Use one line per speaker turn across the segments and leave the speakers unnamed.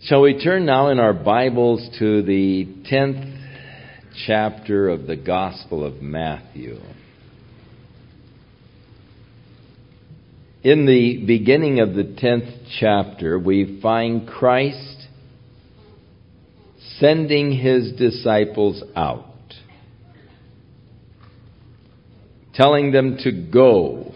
Shall we turn now in our Bibles to the 10th chapter of the Gospel of Matthew. In the beginning of the 10th chapter, we find Christ sending His disciples out, telling them to go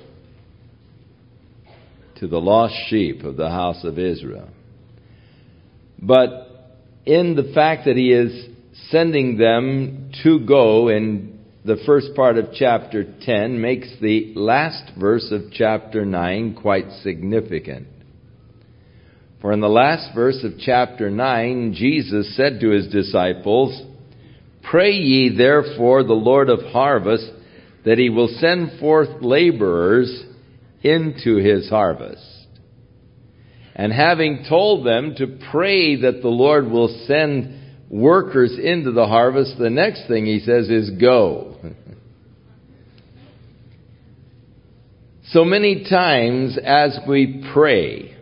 to the lost sheep of the house of Israel. But in the fact that He is sending them to go in the first part of chapter 10 makes the last verse of chapter 9 quite significant. For in the last verse of chapter 9, Jesus said to His disciples, "Pray ye therefore the Lord of harvest that He will send forth laborers into His harvest." And having told them to pray that the Lord will send workers into the harvest, the next thing He says is go. So many times as we pray,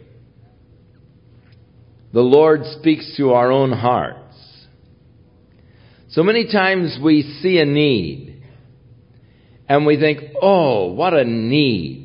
the Lord speaks to our own hearts. So many times we see a need and we think, oh, what a need.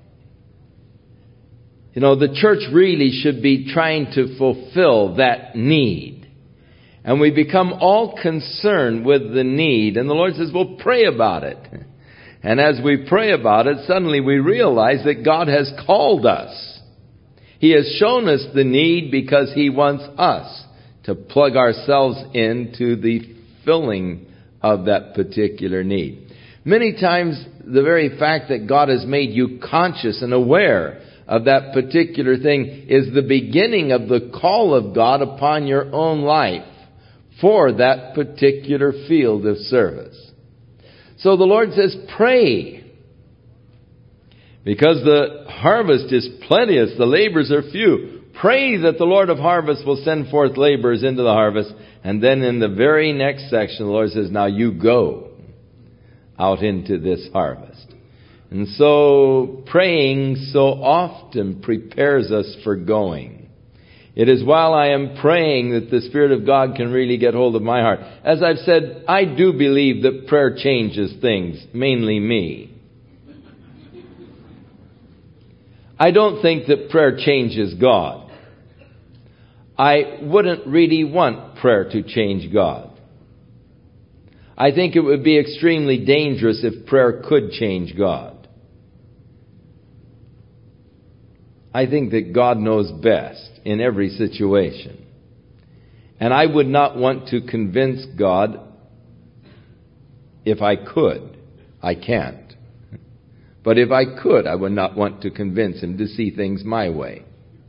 You know, the church really should be trying to fulfill that need. And we become all concerned with the need. And the Lord says, well, pray about it. And as we pray about it, suddenly we realize that God has called us. He has shown us the need because He wants us to plug ourselves into the filling of that particular need. Many times, the very fact that God has made you conscious and aware of that particular thing is the beginning of the call of God upon your own life for that particular field of service. So the Lord says, pray. Because the harvest is plenteous, the labors are few. Pray that the Lord of harvest will send forth laborers into the harvest. And then in the very next section, the Lord says, now you go out into this harvest. And so praying so often prepares us for going. It is while I am praying that the Spirit of God can really get hold of my heart. As I've said, I do believe that prayer changes things, mainly me. I don't think that prayer changes God. I wouldn't really want prayer to change God. I think it would be extremely dangerous if prayer could change God. I think that God knows best in every situation. And I would not want to convince God if I could. I can't. But if I could, I would not want to convince Him to see things my way.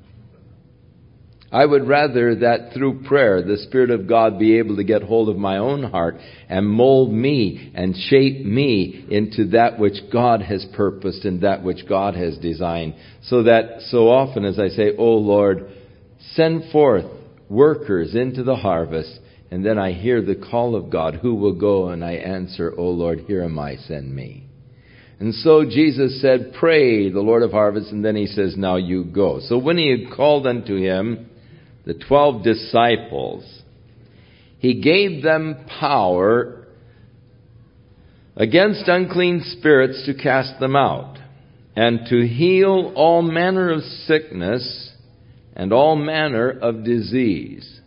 I would rather that through prayer, the Spirit of God be able to get hold of my own heart and mold me and shape me into that which God has purposed and that which God has designed. So that so often as I say, oh Lord, send forth workers into the harvest. And then I hear the call of God, who will go? And I answer, oh Lord, here am I, send me. And so Jesus said, pray the Lord of harvest. And then He says, now you go. So when He had called unto Him the 12 disciples, He gave them power against unclean spirits to cast them out, and to heal all manner of sickness and all manner of disease.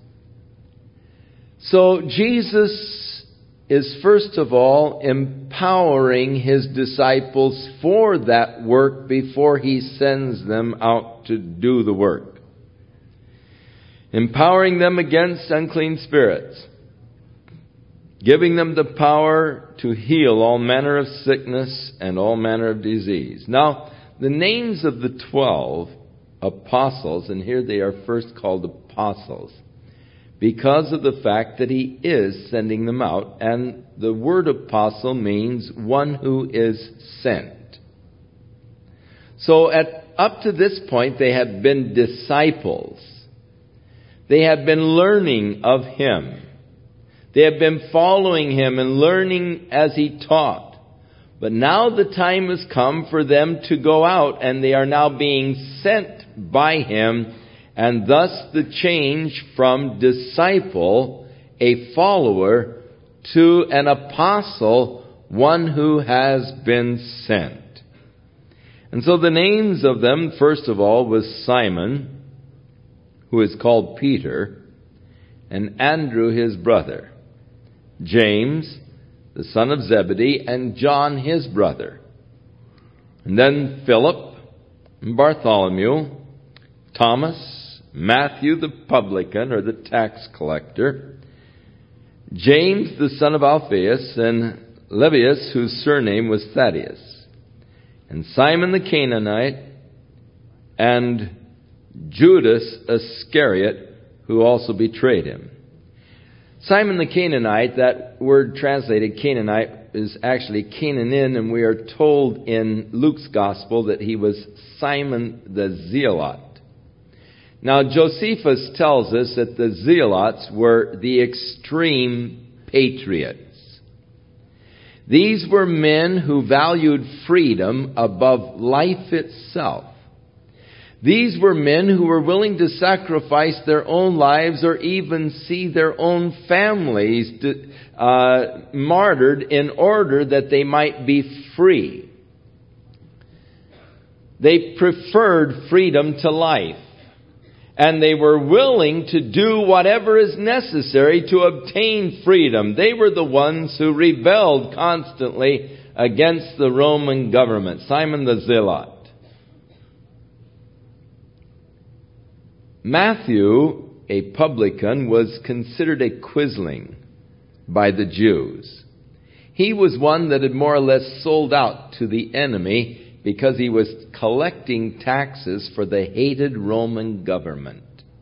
So Jesus is first of all empowering His disciples for that work before He sends them out to do the work. Empowering them against unclean spirits. Giving them the power to heal all manner of sickness and all manner of disease. Now, the names of the 12 apostles, and here they are first called apostles, because of the fact that He is sending them out. And the word apostle means one who is sent. So up to this point, they had been disciples. They had been learning of Him. They have been following Him and learning as He taught. But now the time has come for them to go out, and they are now being sent by Him and thus the change from disciple, a follower, to an apostle, one who has been sent. And so the names of them, first of all, was Simon, who is called Peter, and Andrew his brother, James, the son of Zebedee, and John his brother. And then Philip, Bartholomew, Thomas, Matthew the publican, or the tax collector, James the son of Alphaeus, and Lebbaeus, whose surname was Thaddeus, and Simon the Canaanite, and Judas Iscariot, who also betrayed him. Simon the Canaanite, that word translated Canaanite, is actually Canaanin, and we are told in Luke's Gospel that he was Simon the Zealot. Now, Josephus tells us that the Zealots were the extreme patriots. These were men who valued freedom above life itself. These were men who were willing to sacrifice their own lives or even see their own families martyred in order that they might be free. They preferred freedom to life, and they were willing to do whatever is necessary to obtain freedom. They were the ones who rebelled constantly against the Roman government. Simon the Zealot. Matthew, a publican, was considered a quisling by the Jews. He was one that had more or less sold out to the enemy because he was collecting taxes for the hated Roman government.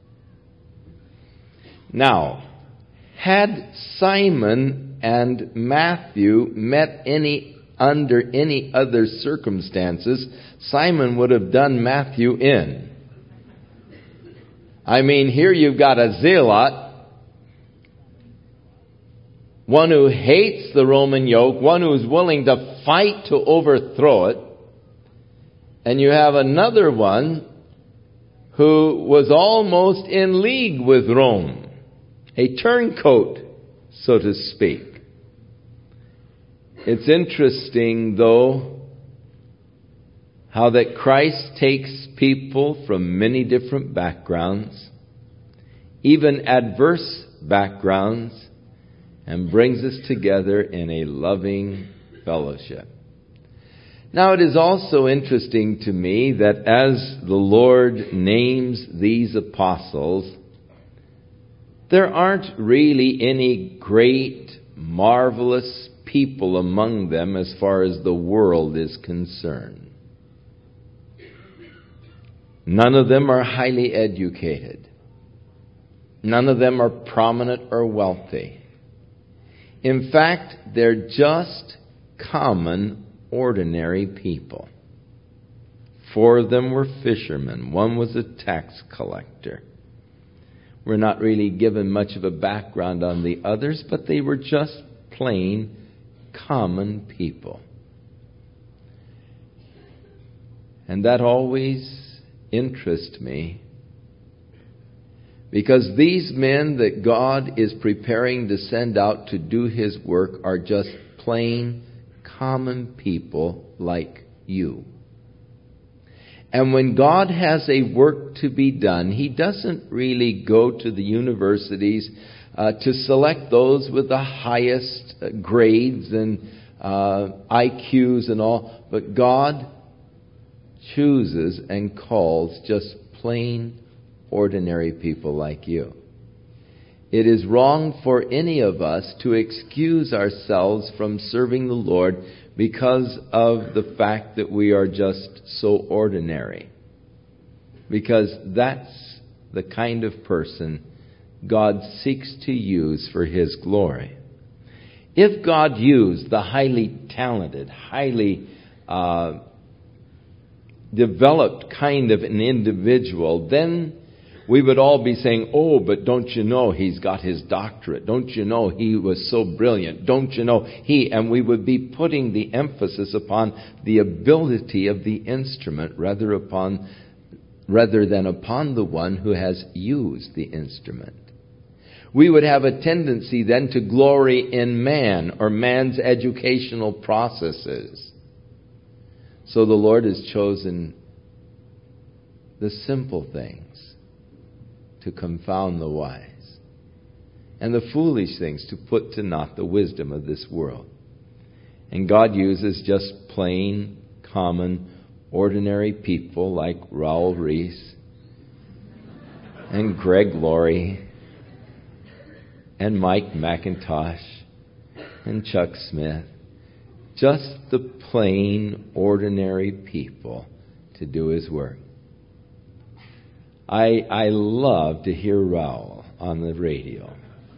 Now, had Simon and Matthew met under any other circumstances, Simon would have done Matthew in. I mean, here you've got a zealot, one who hates the Roman yoke, one who is willing to fight to overthrow it. And you have another one who was almost in league with Rome, a turncoat, so to speak. It's interesting, though, how that Christ takes people from many different backgrounds, even adverse backgrounds, and brings us together in a loving fellowship. Now, it is also interesting to me that as the Lord names these apostles, there aren't really any great, marvelous people among them as far as the world is concerned. None of them are highly educated. None of them are prominent or wealthy. In fact, they're just common, ordinary people. 4 of them were fishermen. 1 was a tax collector. We're not really given much of a background on the others, but they were just plain, common people. And that always interests me, because these men that God is preparing to send out to do His work are just plain, common people like you. And when God has a work to be done, He doesn't really go to the universities to select those with the highest grades and IQs and all, but God chooses and calls just plain, ordinary people like you. It is wrong for any of us to excuse ourselves from serving the Lord because of the fact that we are just so ordinary. Because that's the kind of person God seeks to use for His glory. If God used the highly talented, highly developed kind of an individual, then we would all be saying, oh, but don't you know he's got his doctorate? Don't you know he was so brilliant? Don't you know he... And we would be putting the emphasis upon the ability of the instrument rather upon rather than upon the one who has used the instrument. We would have a tendency then to glory in man or man's educational processes. So the Lord has chosen the simple things to confound the wise, and the foolish things to put to naught the wisdom of this world. And God uses just plain, common, ordinary people like Raul Reese and Greg Laurie and Mike McIntosh and Chuck Smith. Just the plain, ordinary people to do His work. I love to hear Raul on the radio.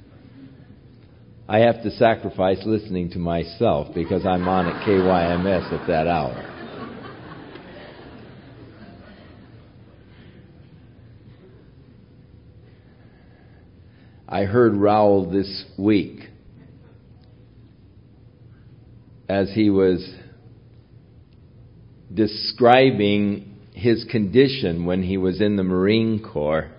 I have to sacrifice listening to myself because I'm on at KYMS at that hour. I heard Raul this week as he was describing his condition when he was in the Marine Corps.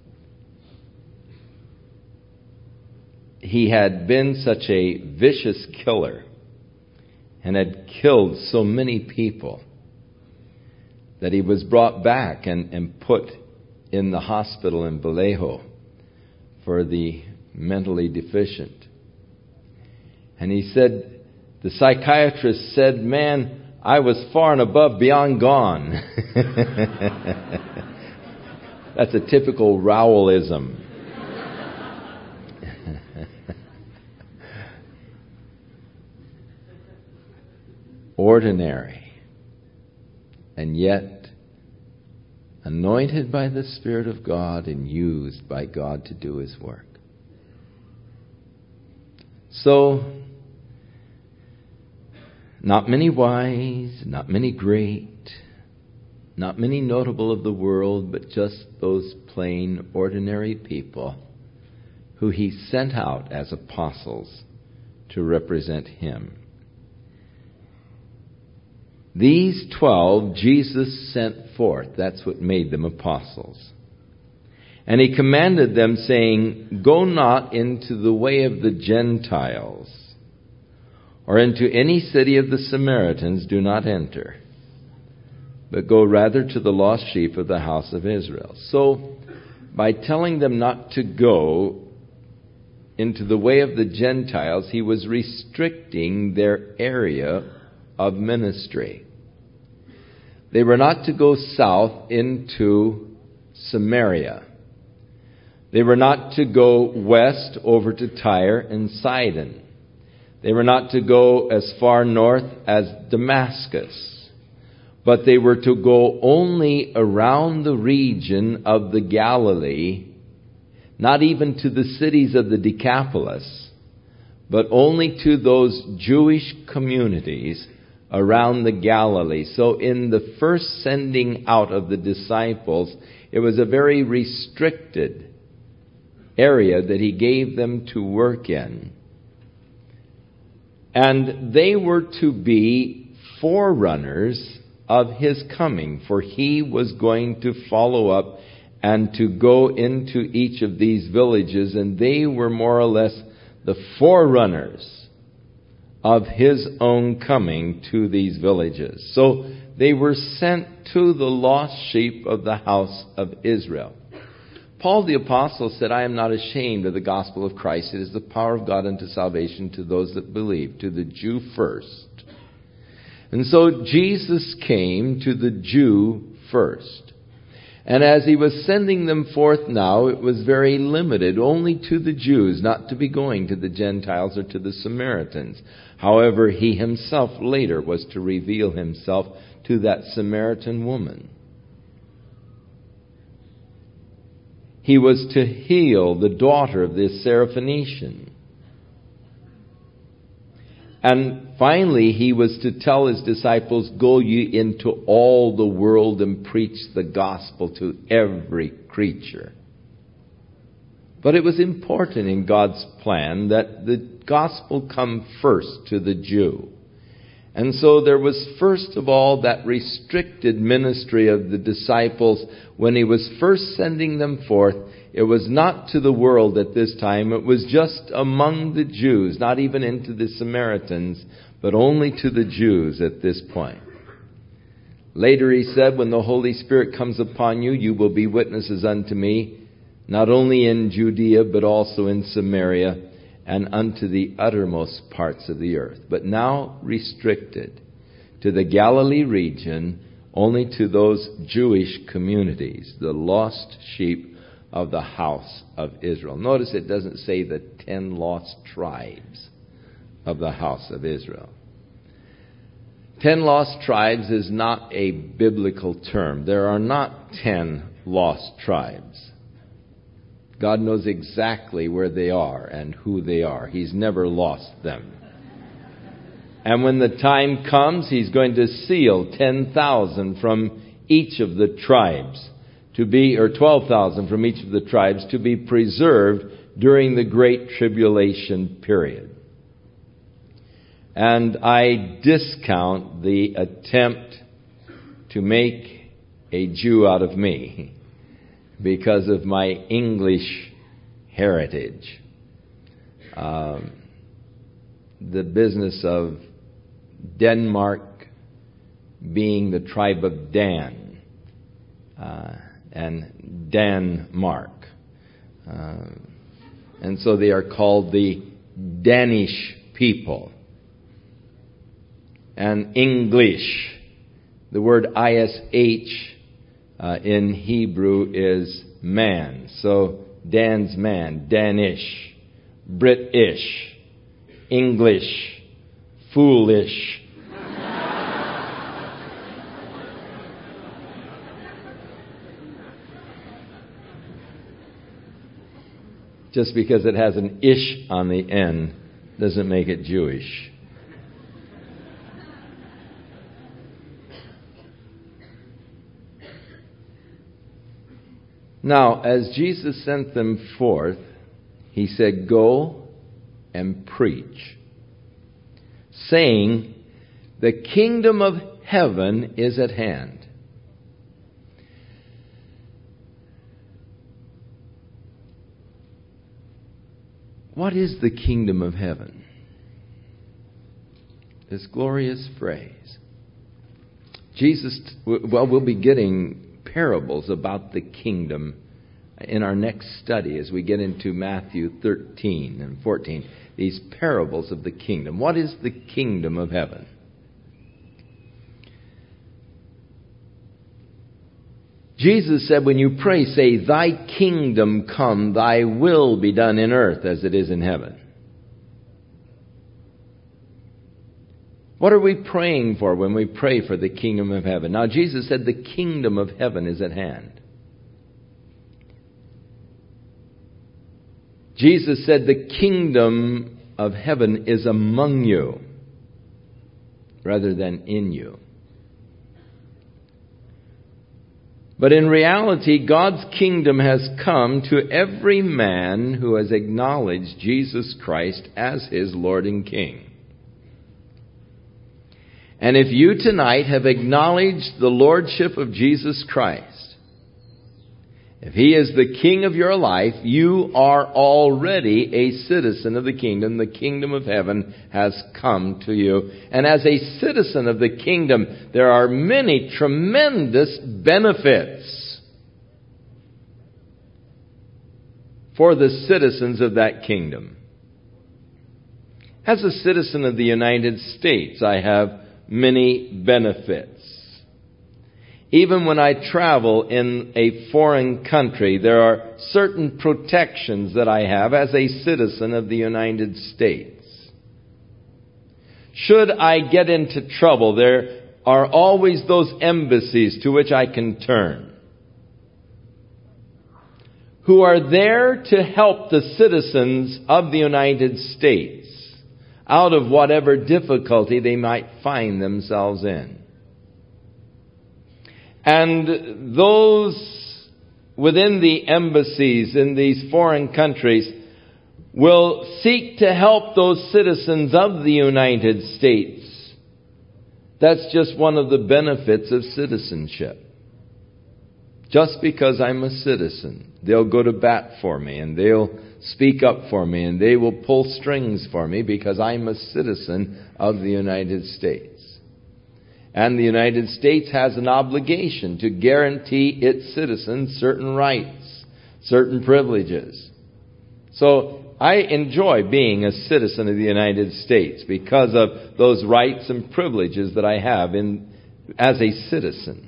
He had been such a vicious killer and had killed so many people that he was brought back and put in the hospital in Vallejo for the mentally deficient. And he said, the psychiatrist said, "Man, I was far and above beyond gone." That's a typical Raolism. Ordinary, and yet anointed by the Spirit of God and used by God to do His work. So, not many wise, not many great, not many notable of the world, but just those plain, ordinary people who He sent out as apostles to represent Him. These 12 Jesus sent forth. That's what made them apostles. And He commanded them, saying, "Go not into the way of the Gentiles, or into any city of the Samaritans do not enter, but go rather to the lost sheep of the house of Israel." So, by telling them not to go into the way of the Gentiles, He was restricting their area of ministry. They were not to go south into Samaria. They were not to go west over to Tyre and Sidon. They were not to go as far north as Damascus. But they were to go only around the region of the Galilee, not even to the cities of the Decapolis, but only to those Jewish communities around the Galilee. So in the first sending out of the disciples, it was a very restricted area that He gave them to work in. And they were to be forerunners of His coming, for He was going to follow up and to go into each of these villages, and they were more or less the forerunners of His own coming to these villages. So they were sent to the lost sheep of the house of Israel. Paul the Apostle said, "I am not ashamed of the gospel of Christ. It is the power of God unto salvation to those that believe, to the Jew first." And so Jesus came to the Jew first. And as He was sending them forth now, it was very limited, only to the Jews, not to be going to the Gentiles or to the Samaritans. However, He Himself later was to reveal Himself to that Samaritan woman. He was to heal the daughter of this Syrophoenician. And finally, He was to tell His disciples, "Go ye into all the world and preach the gospel to every creature." But it was important in God's plan that the gospel come first to the Jew. And so there was first of all that restricted ministry of the disciples when he was first sending them forth. It was not to the world at this time. It was just among the Jews, not even into the Samaritans, but only to the Jews at this point. Later he said, when the Holy Spirit comes upon you, you will be witnesses unto me, not only in Judea, but also in Samaria, and unto the uttermost parts of the earth. But now restricted to the Galilee region, only to those Jewish communities, the lost sheep of the house of Israel. Notice it doesn't say the 10 lost tribes of the house of Israel. 10 lost tribes is not a biblical term. There are not 10 lost tribes. God knows exactly where they are and who they are. He's never lost them. And when the time comes, He's going to seal 10,000 from each of the tribes to be, or 12,000 from each of the tribes to be preserved during the Great Tribulation period. And I discount the attempt to make a Jew out of me because of my English heritage. The business of Denmark being the tribe of Dan, and Denmark. And so they are called the Danish people. And English, the word ISH in Hebrew is man. So Dan's man, Danish, British, English, foolish. Just because it has an ish on the end doesn't make it Jewish. Now, as Jesus sent them forth, He said, "Go and preach, saying, the kingdom of heaven is at hand." What is the kingdom of heaven? This glorious phrase. Jesus, well, we'll be getting parables about the kingdom in our next study as we get into Matthew 13 and 14. These parables of the kingdom. What is the kingdom of heaven? Jesus said, when you pray, say, "Thy kingdom come, thy will be done in earth as it is in heaven." What are we praying for when we pray for the kingdom of heaven? Now, Jesus said the kingdom of heaven is at hand. Jesus said the kingdom of heaven is among you rather than in you. But in reality, God's kingdom has come to every man who has acknowledged Jesus Christ as his Lord and King. And if you tonight have acknowledged the Lordship of Jesus Christ, if He is the King of your life, you are already a citizen of the kingdom. The kingdom of heaven has come to you. And as a citizen of the kingdom, there are many tremendous benefits for the citizens of that kingdom. As a citizen of the United States, I have many benefits. Even when I travel in a foreign country, there are certain protections that I have as a citizen of the United States. Should I get into trouble, there are always those embassies to which I can turn, who are there to help the citizens of the United States out of whatever difficulty they might find themselves in. And those within the embassies in these foreign countries will seek to help those citizens of the United States That's just one of the benefits of citizenship. Just because I'm a citizen, they'll go to bat for me, and they'll speak up for me, and they will pull strings for me because I'm a citizen of the United States. And the United States has an obligation to guarantee its citizens certain rights, certain privileges. So I enjoy being a citizen of the United States because of those rights and privileges that I have as a citizen.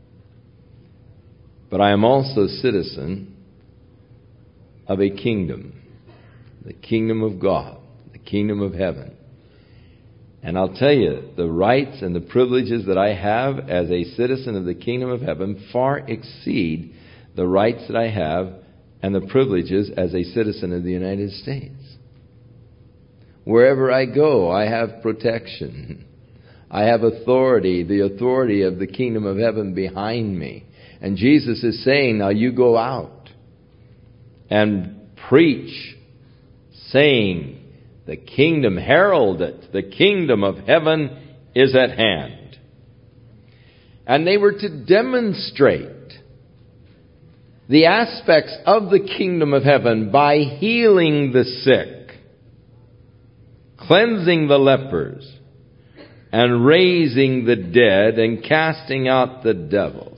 But I am also a citizen of a kingdom, the kingdom of God, the kingdom of heaven. And I'll tell you, the rights and the privileges that I have as a citizen of the kingdom of heaven far exceed the rights that I have and the privileges as a citizen of the United States. Wherever I go, I have protection. I have authority, the authority of the kingdom of heaven behind me. And Jesus is saying, now you go out and preach, saying, the kingdom, herald it, the kingdom of heaven is at hand. And they were to demonstrate the aspects of the kingdom of heaven by healing the sick, cleansing the lepers, and raising the dead, and casting out the devils.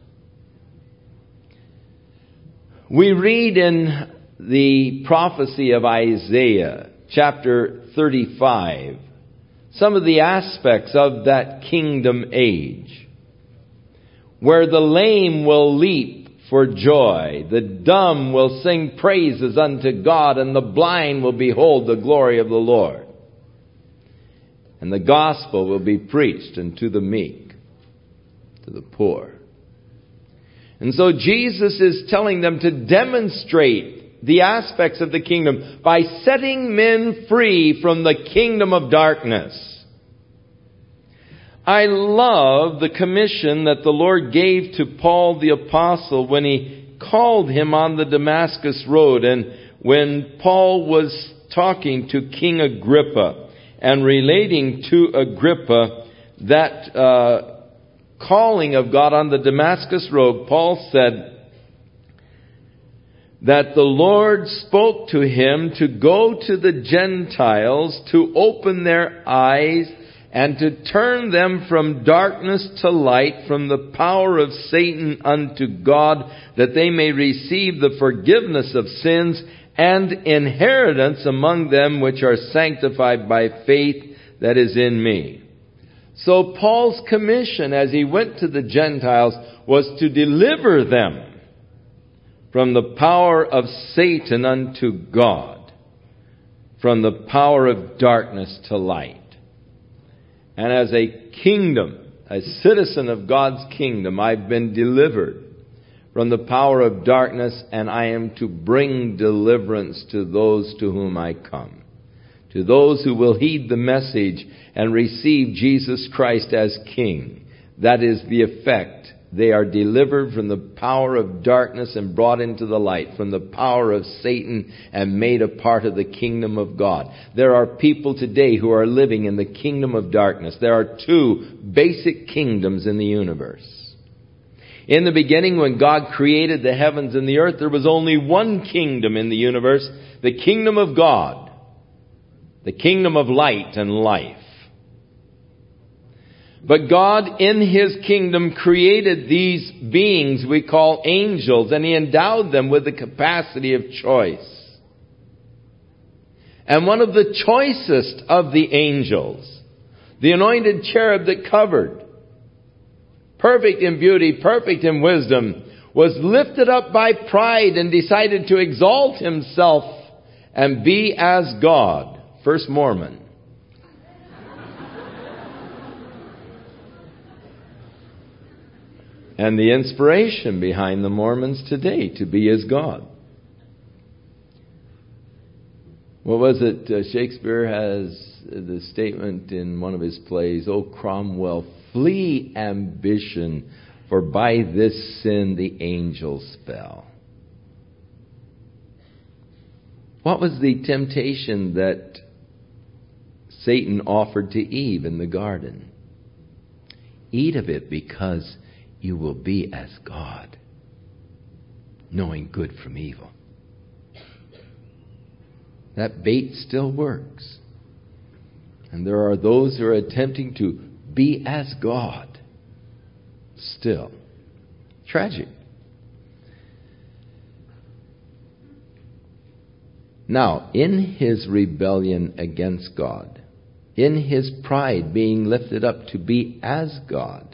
We read in the prophecy of Isaiah, chapter 35, some of the aspects of that kingdom age, where the lame will leap for joy, the dumb will sing praises unto God, and the blind will behold the glory of the Lord. And the gospel will be preached unto the meek, to the poor. And so Jesus is telling them to demonstrate the aspects of the kingdom by setting men free from the kingdom of darkness. I love the commission that the Lord gave to Paul the Apostle when he called him on the Damascus Road, and when Paul was talking to King Agrippa and relating to Agrippa that calling of God on the Damascus Road, Paul said that the Lord spoke to him to go to the Gentiles, to open their eyes, and to turn them from darkness to light, from the power of Satan unto God, that they may receive the forgiveness of sins and inheritance among them which are sanctified by faith that is in me. So Paul's commission as he went to the Gentiles was to deliver them from the power of Satan unto God, from the power of darkness to light. And as a kingdom, a citizen of God's kingdom, I've been delivered from the power of darkness, and I am to bring deliverance to those to whom I come. To those who will heed the message and receive Jesus Christ as King. That is the effect. They are delivered from the power of darkness and brought into the light, from the power of Satan and made a part of the kingdom of God. There are people today who are living in the kingdom of darkness. There are two basic kingdoms in the universe. In the beginning, when God created the heavens and the earth, there was only one kingdom in the universe, the kingdom of God, the kingdom of light and life. But God, in His kingdom, created these beings we call angels, and He endowed them with the capacity of choice. And one of the choicest of the angels, the anointed cherub that covered, perfect in beauty, perfect in wisdom, was lifted up by pride and decided to exalt himself and be as God. First Mormon. And the inspiration behind the Mormons today to be as God. What was it? Shakespeare has the statement in one of his plays, "O Cromwell, flee ambition, for by this sin the angels fell." What was the temptation that Satan offered to Eve in the garden? Eat of it because you will be as God, knowing good from evil. That bait still works. And there are those who are attempting to be as God still. Tragic. Now, in his rebellion against God, in his pride being lifted up to be as God,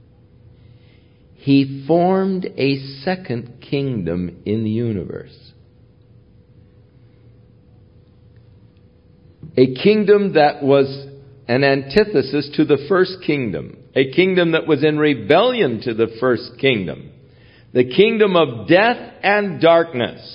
he formed a second kingdom in the universe. A kingdom that was an antithesis to the first kingdom. A kingdom that was in rebellion to the first kingdom. The kingdom of death and darkness.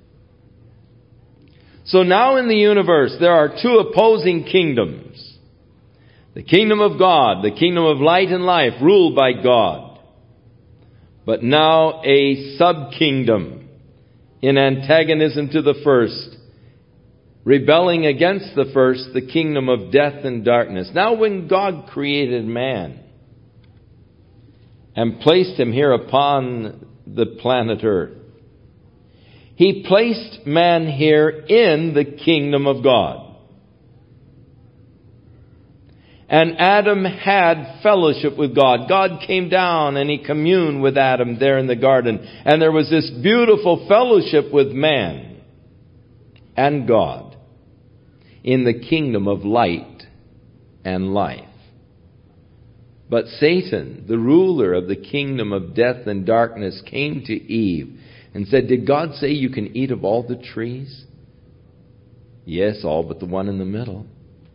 So now in the universe there are two opposing kingdoms. The kingdom of God, the kingdom of light and life, ruled by God. But now a sub-kingdom in antagonism to the first, rebelling against the first, the kingdom of death and darkness. Now when God created man and placed him here upon the planet Earth, he placed man here in the kingdom of God. And Adam had fellowship with God. God came down and he communed with Adam there in the garden. And there was this beautiful fellowship with man and God in the kingdom of light and life. But Satan, the ruler of the kingdom of death and darkness, came to Eve and said, "Did God say you can eat of all the trees?" "Yes, all but the one in the middle."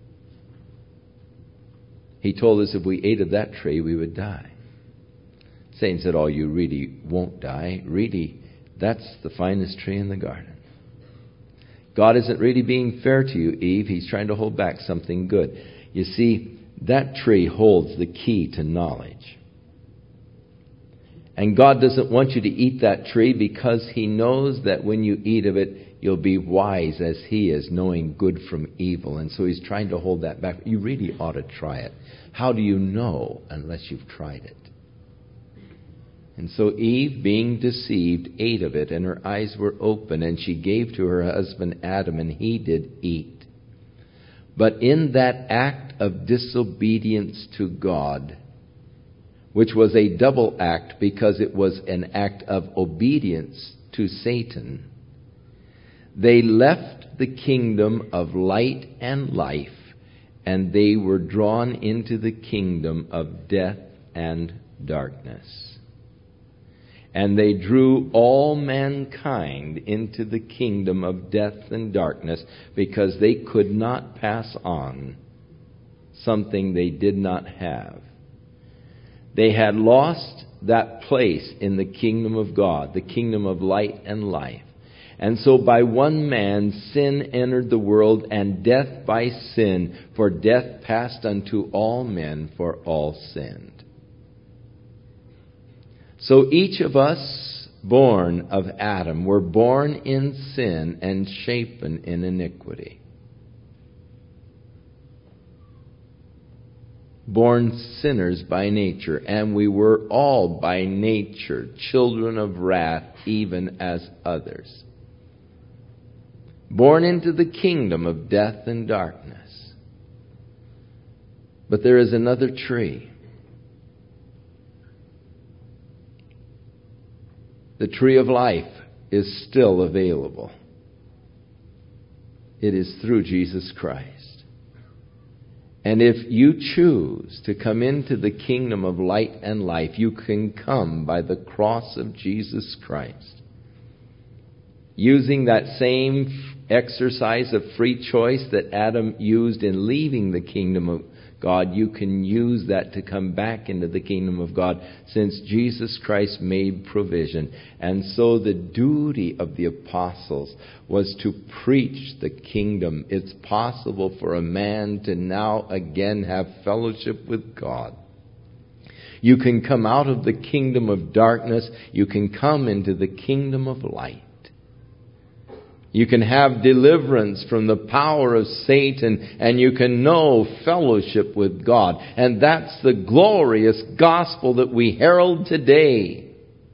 He told us if we ate of that tree, we would die. Satan said, "Oh, you really won't die. Really, that's the finest tree in the garden." God isn't really being fair to you, Eve. He's trying to hold back something good. You see, that tree holds the key to knowledge. And God doesn't want you to eat that tree because He knows that when you eat of it, you'll be wise as He is, knowing good from evil. And so He's trying to hold that back. You really ought to try it. How do you know unless you've tried it? And so Eve, being deceived, ate of it, and her eyes were open, and she gave to her husband Adam, and he did eat. But in that act of disobedience to God, which was a double act because it was an act of obedience to Satan, they left the kingdom of light and life, and they were drawn into the kingdom of death and darkness. And they drew all mankind into the kingdom of death and darkness because they could not pass on something they did not have. They had lost that place in the kingdom of God, the kingdom of light and life. And so by one man sin entered the world, and death by sin, for death passed unto all men, for all sinned. So each of us born of Adam were born in sin and shapen in iniquity. Born sinners by nature, and we were all by nature children of wrath, even as others. Born into the kingdom of death and darkness. But there is another tree. The tree of life is still available. It is through Jesus Christ. And if you choose to come into the kingdom of light and life, you can come by the cross of Jesus Christ. Using that same exercise of free choice that Adam used in leaving the kingdom of God, you can use that to come back into the kingdom of God, since Jesus Christ made provision. And so the duty of the apostles was to preach the kingdom. It's possible for a man to now again have fellowship with God. You can come out of the kingdom of darkness. You can come into the kingdom of light. You can have deliverance from the power of Satan, and you can know fellowship with God. And that's the glorious gospel that we herald today.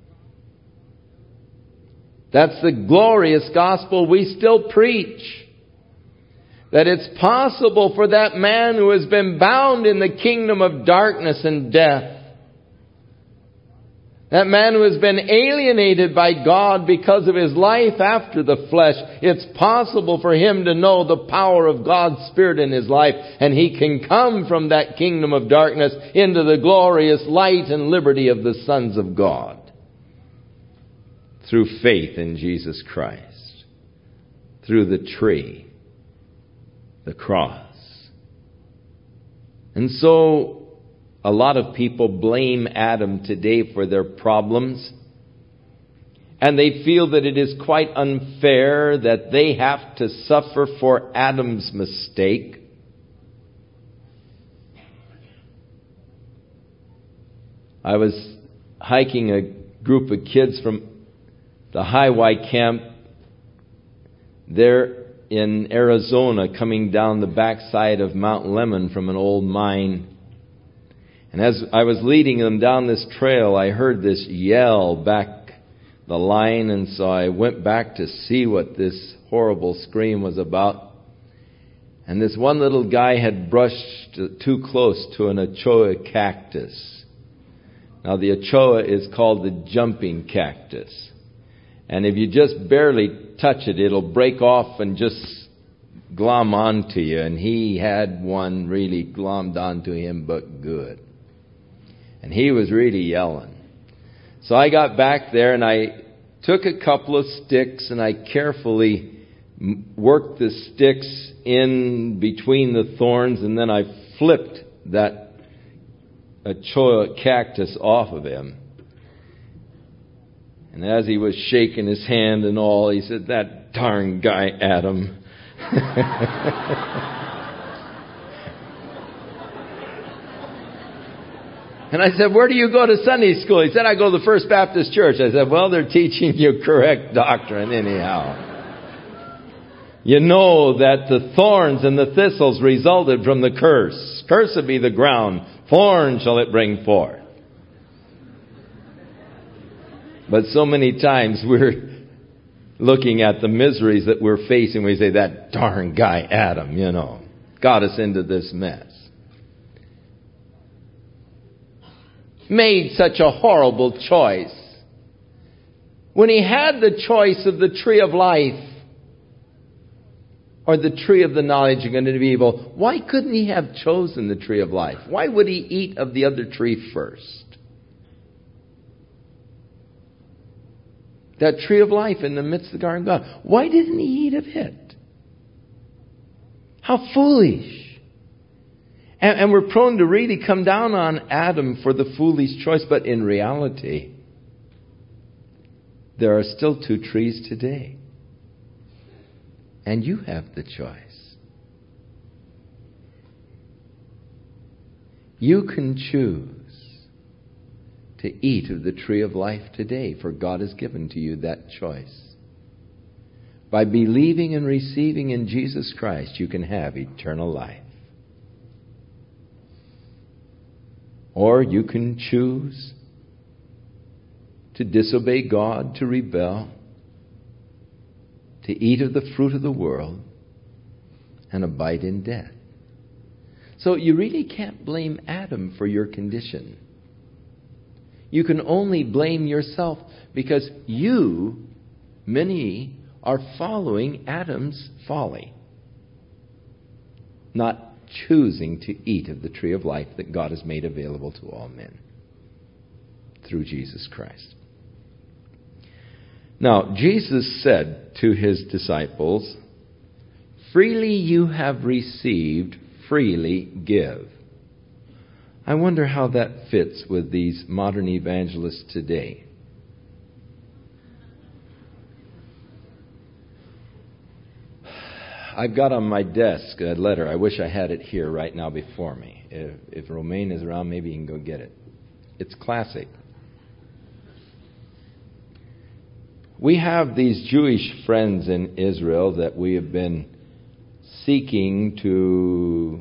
That's the glorious gospel we still preach. That it's possible for that man who has been bound in the kingdom of darkness and death, that man who has been alienated by God because of his life after the flesh, it's possible for him to know the power of God's Spirit in his life, and he can come from that kingdom of darkness into the glorious light and liberty of the sons of God through faith in Jesus Christ, through the tree, the cross. And so a lot of people blame Adam today for their problems, and they feel that it is quite unfair that they have to suffer for Adam's mistake. I was hiking a group of kids from the Highway camp there in Arizona, coming down the backside of Mount Lemmon from an old mine. And as I was leading them down this trail, I heard this yell back the line, and so I went back to see what this horrible scream was about. And this one little guy had brushed too close to an Ochoa cactus. Now the Ochoa is called the jumping cactus. And if you just barely touch it, it'll break off and just glom onto you. And he had one really glommed onto him, but good. And he was really yelling. So I got back there and I took a couple of sticks and I carefully worked the sticks in between the thorns, and then I flipped that Ochoa cactus off of him. And as he was shaking his hand and all, he said, "That darn guy Adam." And I said, "Where do you go to Sunday school?" He said, "I go to the First Baptist Church." I said, "Well, they're teaching you correct doctrine anyhow. You know that the thorns and the thistles resulted from the curse. Cursed be the ground, thorns shall it bring forth." But so many times we're looking at the miseries that we're facing. We say, "That darn guy Adam, got us into this mess. Made such a horrible choice. When he had the choice of the tree of life or the tree of the knowledge of good and evil, why couldn't he have chosen the tree of life? Why would he eat of the other tree first? That tree of life in the midst of the garden of God. Why didn't he eat of it? How foolish. And we're prone to really come down on Adam for the foolish choice. But in reality, there are still two trees today. And you have the choice. You can choose to eat of the tree of life today, for God has given to you that choice. By believing and receiving in Jesus Christ, you can have eternal life. Or you can choose to disobey God, to rebel, to eat of the fruit of the world, and abide in death. So you really can't blame Adam for your condition. You can only blame yourself because many are following Adam's folly, not choosing to eat of the tree of life that God has made available to all men through Jesus Christ. Now, Jesus said to his disciples, "Freely you have received, freely give." I wonder how that fits with these modern evangelists today. I've got on my desk a letter. I wish I had it here right now before me. If Romaine is around, maybe he can go get it. It's classic. We have these Jewish friends in Israel that we have been seeking to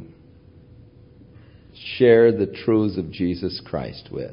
share the truths of Jesus Christ with.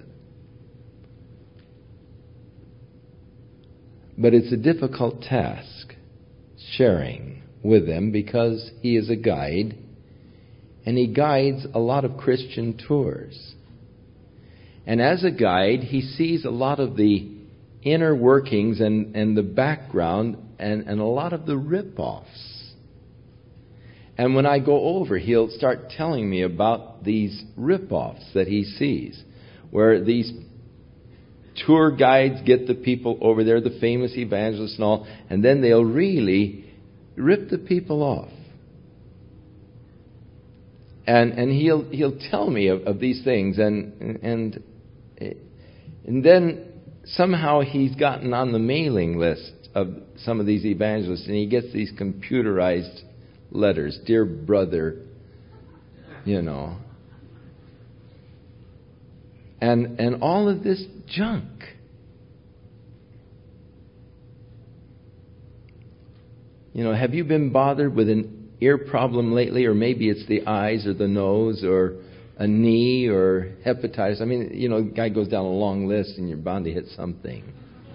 But it's a difficult task sharing with them because he is a guide and he guides a lot of Christian tours. And as a guide, he sees a lot of the inner workings and the background and a lot of the rip-offs. And when I go over, he'll start telling me about these rip-offs that he sees, where these tour guides get the people over there, the famous evangelists and all, and then they'll really rip the people off. And he'll tell me of these things, and then somehow he's gotten on the mailing list of some of these evangelists, and he gets these computerized letters, dear brother, and all of this junk. Have you been bothered with an ear problem lately? Or maybe it's the eyes or the nose or a knee or hepatitis. I mean, a guy goes down a long list and you're bound to hit something.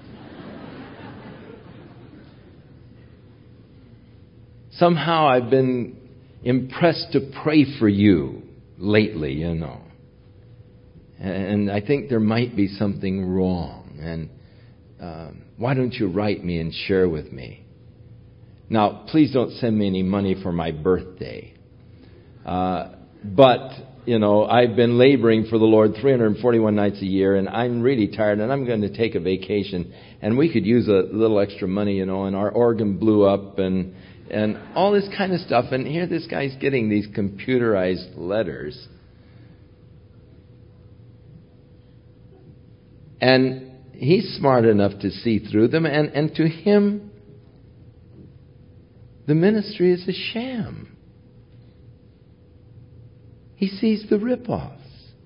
Somehow I've been impressed to pray for you lately, And I think there might be something wrong. And why don't you write me and share with me? Now, please don't send me any money for my birthday. But, I've been laboring for the Lord 341 nights a year, and I'm really tired, and I'm going to take a vacation. And we could use a little extra money, and our organ blew up, and all this kind of stuff. And here this guy's getting these computerized letters. And he's smart enough to see through them. And to him, the ministry is a sham. He sees the rip-offs.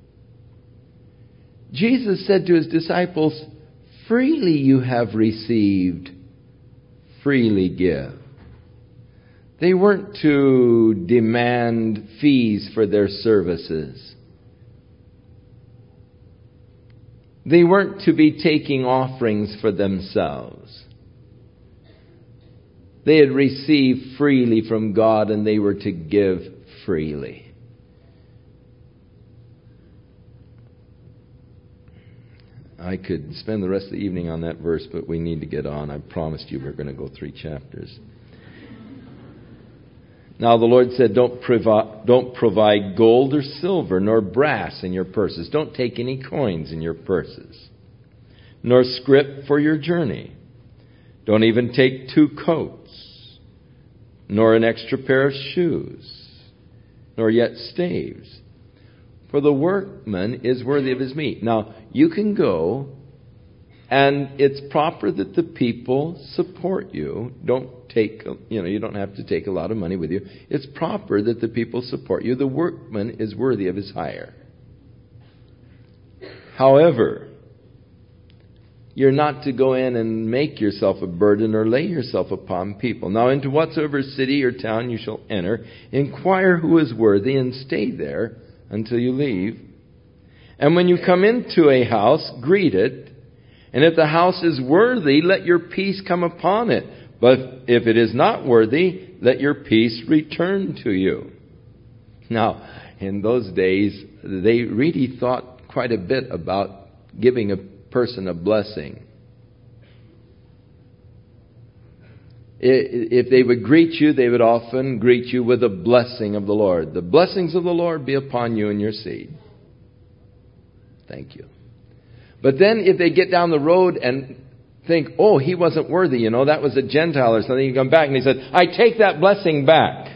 Jesus said to his disciples, freely you have received, freely give. They weren't to demand fees for their services. They weren't to be taking offerings for themselves. They had received freely from God, and they were to give freely. I could spend the rest of the evening on that verse, but we need to get on. I promised you we're going to go 3 chapters. Now the Lord said, don't provide gold or silver nor brass in your purses. Don't take any coins in your purses, nor scrip for your journey. Don't even take 2 coats, nor an extra pair of shoes, nor yet staves. For the workman is worthy of his meat. Now, you can go, and it's proper that the people support you. You don't have to take a lot of money with you. It's proper that the people support you. The workman is worthy of his hire. However, you're not to go in and make yourself a burden or lay yourself upon people. Now, into whatsoever city or town you shall enter, inquire who is worthy and stay there until you leave. And when you come into a house, greet it. And if the house is worthy, let your peace come upon it. But if it is not worthy, let your peace return to you. Now, in those days, they really thought quite a bit about giving a person a blessing. If they would greet you, they would often greet you with a blessing of the Lord. The blessings of the Lord be upon you and your seed. Thank you. But then if they get down the road and think, oh, he wasn't worthy, that was a Gentile or something, you come back and he said, I take that blessing back.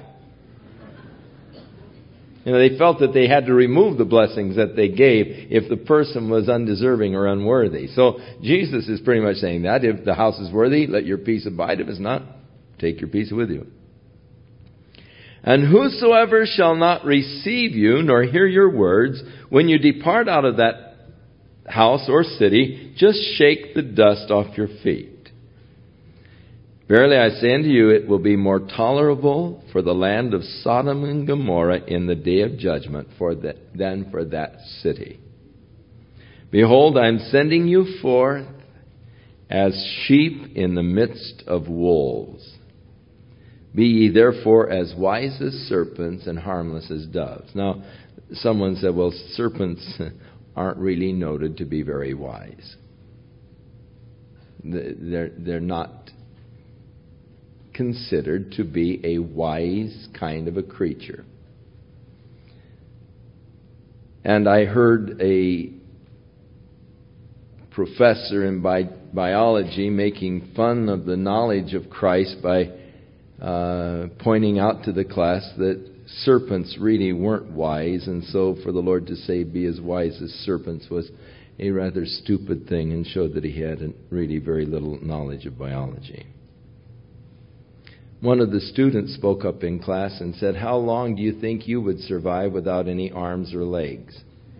They felt that they had to remove the blessings that they gave if the person was undeserving or unworthy. So Jesus is pretty much saying that. If the house is worthy, let your peace abide. If it's not, take your peace with you. And whosoever shall not receive you, nor hear your words, when you depart out of that house or city, just shake the dust off your feet. Verily I say unto you, it will be more tolerable for the land of Sodom and Gomorrah in the day of judgment than for that city. Behold, I am sending you forth as sheep in the midst of wolves. Be ye therefore as wise as serpents and harmless as doves. Now, someone said, well, serpents aren't really noted to be very wise. They're not considered to be a wise kind of a creature. And I heard a professor in biology making fun of the knowledge of Christ by pointing out to the class that serpents really weren't wise, and so for the Lord to say, be as wise as serpents, was a rather stupid thing and showed that he had really very little knowledge of biology. One of the students spoke up in class and said, how long do you think you would survive without any arms or legs?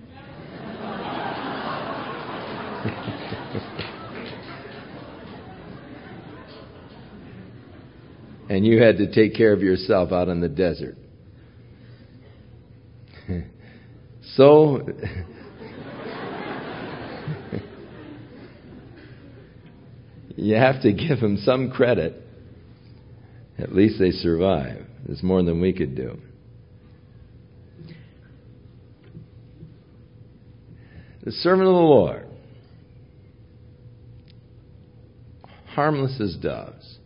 And you had to take care of yourself out in the desert. So, you have to give them some credit. At least they survive. It's more than we could do. The servant of the Lord, harmless as doves.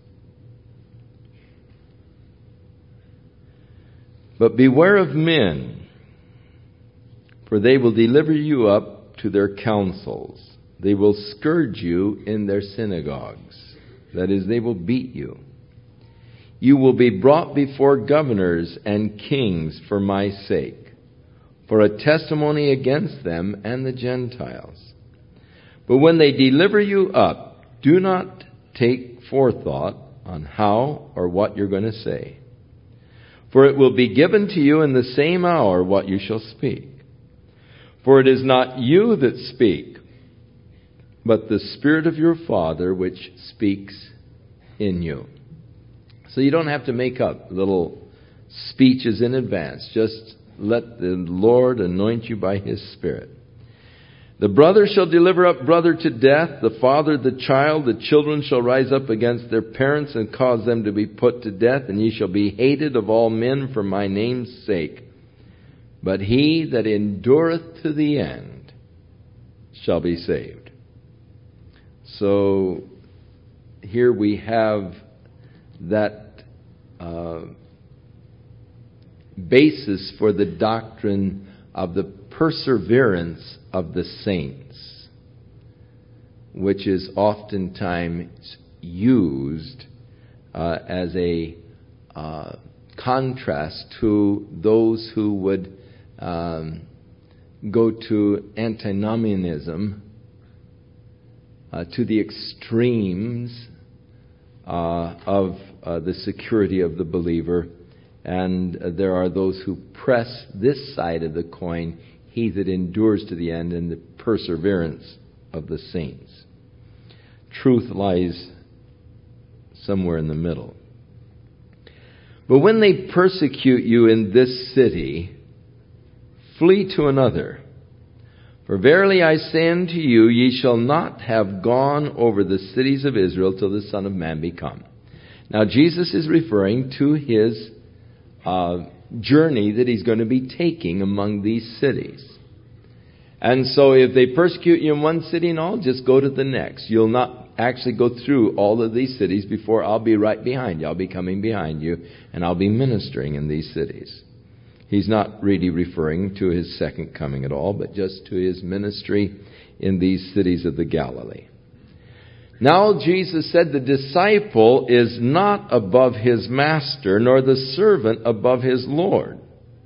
But beware of men, for they will deliver you up to their councils. They will scourge you in their synagogues. That is, they will beat you. You will be brought before governors and kings for my sake, for a testimony against them and the Gentiles. But when they deliver you up, do not take forethought on how or what you're going to say. For it will be given to you in the same hour what you shall speak. For it is not you that speak, but the Spirit of your Father which speaks in you. So you don't have to make up little speeches in advance. Just let the Lord anoint you by His Spirit. The brother shall deliver up brother to death, the father the child, the children shall rise up against their parents and cause them to be put to death, and ye shall be hated of all men for my name's sake. But he that endureth to the end shall be saved. So here we have that basis for the doctrine of the perseverance of the saints, which is oftentimes used as a contrast to those who would go to antinomianism, to the extremes of the security of the believer. And there are those who press this side of the coin, he that endures to the end, and the perseverance of the saints. Truth lies somewhere in the middle. But when they persecute you in this city, flee to another. For verily I say unto you, ye shall not have gone over the cities of Israel till the Son of Man be come. Now Jesus is referring to his journey that he's going to be taking among these cities. And so if they persecute you in one city and all, just go to the next. You'll not actually go through all of these cities before I'll be right behind you. I'll be coming behind you, and I'll be ministering in these cities. He's not really referring to his second coming at all, but just to his ministry in these cities of the Galilee. Now Jesus said the disciple is not above his master, nor the servant above his Lord.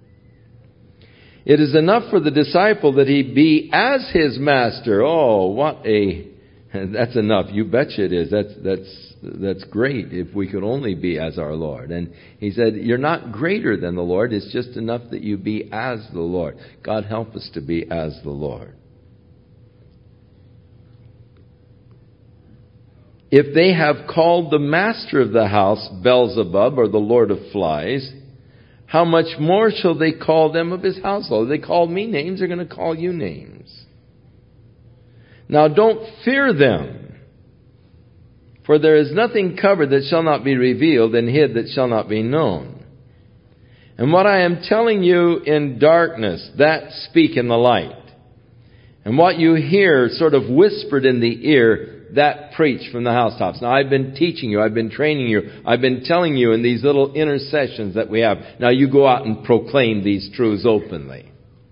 It is enough for the disciple that he be as his master. Oh, that's enough. You betcha it is. That's great if we could only be as our Lord. And he said, you're not greater than the Lord. It's just enough that you be as the Lord. God help us to be as the Lord. if they have called the master of the house Beelzebub, or the Lord of Flies, how much more shall they call them of his household? If they call me names, they're going to call you names. Now don't fear them, for there is nothing covered that shall not be revealed, and hid that shall not be known. And what I am telling you in darkness, that speak in the light. And what you hear sort of whispered in the ear, that preach from the housetops. Now I've been teaching you, I've been training you, I've been telling you in these little intercessions that we have. Now you go out and proclaim these truths openly.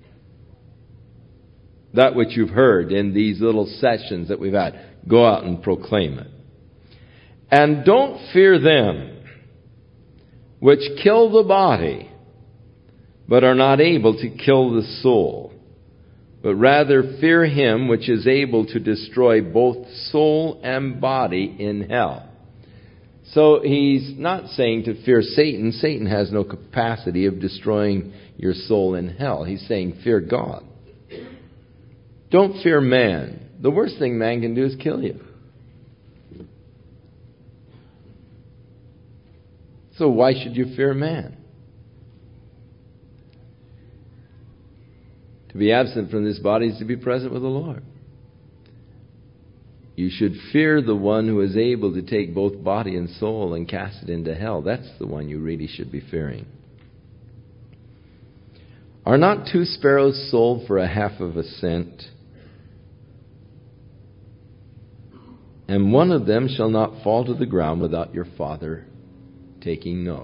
That which you've heard in these little sessions that we've had, go out and proclaim it. And don't fear them which kill the body, but are not able to kill the soul. But rather fear him which is able to destroy both soul and body in hell. So he's not saying to fear Satan. Satan has no capacity of destroying your soul in hell. He's saying fear God. Don't fear man. The worst thing man can do is kill you. So why should you fear man? To be absent from this body is to be present with the Lord. You should fear the one who is able to take both body and soul and cast it into hell. That's the one you really should be fearing. Are not 2 sparrows sold for 1/2 cent? And one of them shall not fall to the ground without your Father taking note.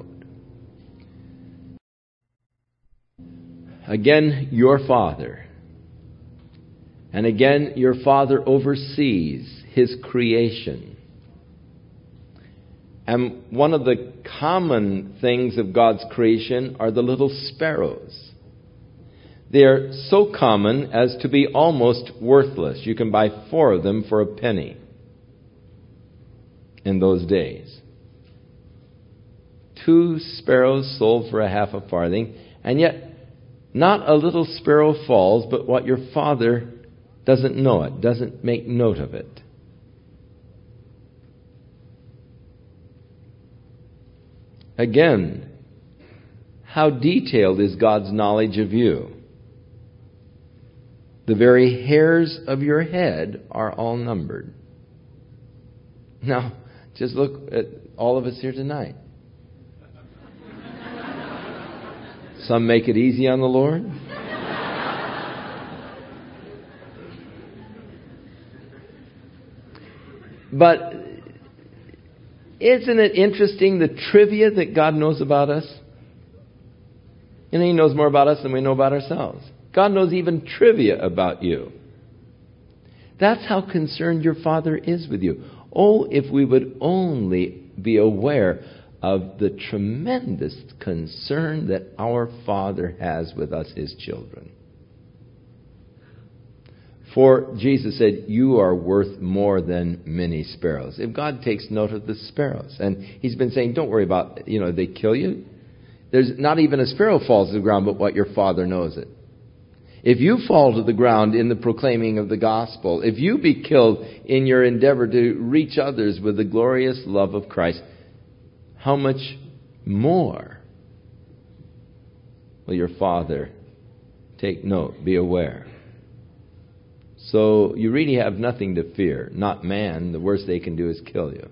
Again, your Father. And again, your Father oversees His creation. And one of the common things of God's creation are the little sparrows. They are so common as to be almost worthless. You can buy 4 of them for a penny in those days. 2 sparrows sold for 1/2 farthing, and yet not a little sparrow falls, but what your Father doesn't know it, doesn't make note of it. Again, how detailed is God's knowledge of you? The very hairs of your head are all numbered. Now, just look at all of us here tonight. Some make it easy on the Lord. But isn't it interesting the trivia that God knows about us? And He knows more about us than we know about ourselves. God knows even trivia about you. That's how concerned your Father is with you. Oh, if we would only be aware of the tremendous concern that our Father has with us, His children. For Jesus said, you are worth more than many sparrows. If God takes note of the sparrows, and He's been saying, don't worry about, they kill you. There's not even a sparrow falls to the ground, but what your Father knows it. If you fall to the ground in the proclaiming of the gospel, if you be killed in your endeavor to reach others with the glorious love of Christ, how much more will your Father take note, be aware? So you really have nothing to fear. Not man. The worst they can do is kill you.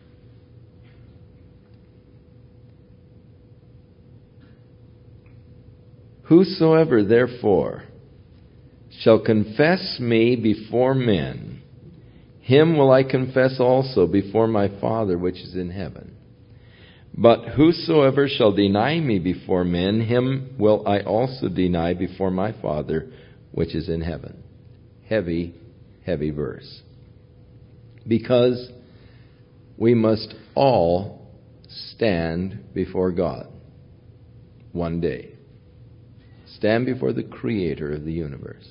Whosoever therefore shall confess me before men, him will I confess also before my Father which is in heaven. But whosoever shall deny me before men, him will I also deny before my Father which is in heaven. Heavy, heavy verse. Because we must all stand before God one day. Stand before the Creator of the universe.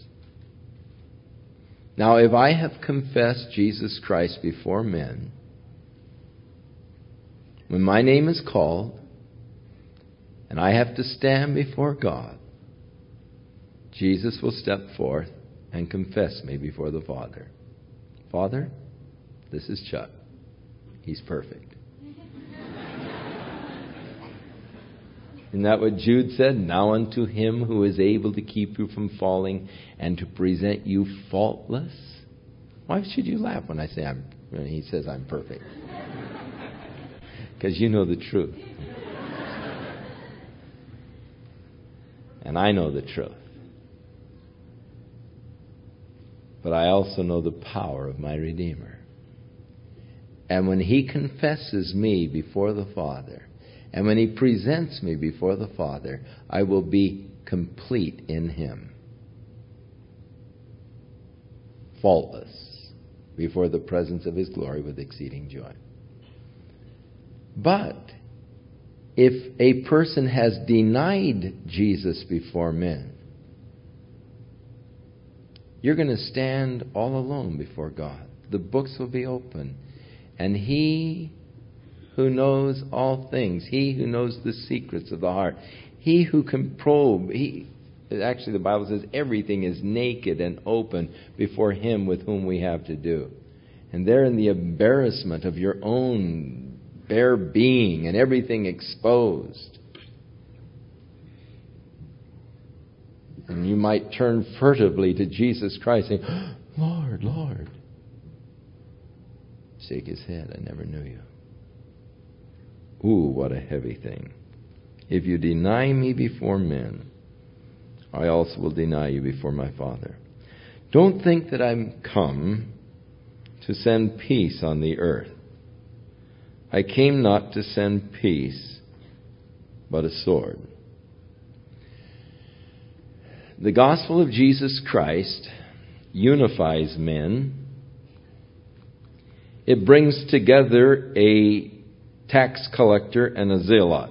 Now, if I have confessed Jesus Christ before men, when my name is called, and I have to stand before God, Jesus will step forth and confess me before the Father. Father, this is Chuck. He's perfect. Isn't that what Jude said? Now unto him who is able to keep you from falling and to present you faultless. Why should you laugh when I say when he says I'm perfect? Because you know the truth. And I know the truth. But I also know the power of my Redeemer. And when he confesses me before the Father, and when he presents me before the Father, I will be complete in him. Faultless before the presence of his glory with exceeding joy. But if a person has denied Jesus before men, you're going to stand all alone before God. The books will be open. And he who knows all things, he who knows the secrets of the heart, he who can probe, actually the Bible says everything is naked and open before him with whom we have to do. And there in the embarrassment of your own bare being and everything exposed. And you might turn furtively to Jesus Christ saying, Lord, Lord. Shake his head, I never knew you. Ooh, what a heavy thing. If you deny me before men, I also will deny you before my Father. Don't think that I'm come to send peace on the earth. I came not to send peace, but a sword. The gospel of Jesus Christ unifies men. It brings together a tax collector and a zealot.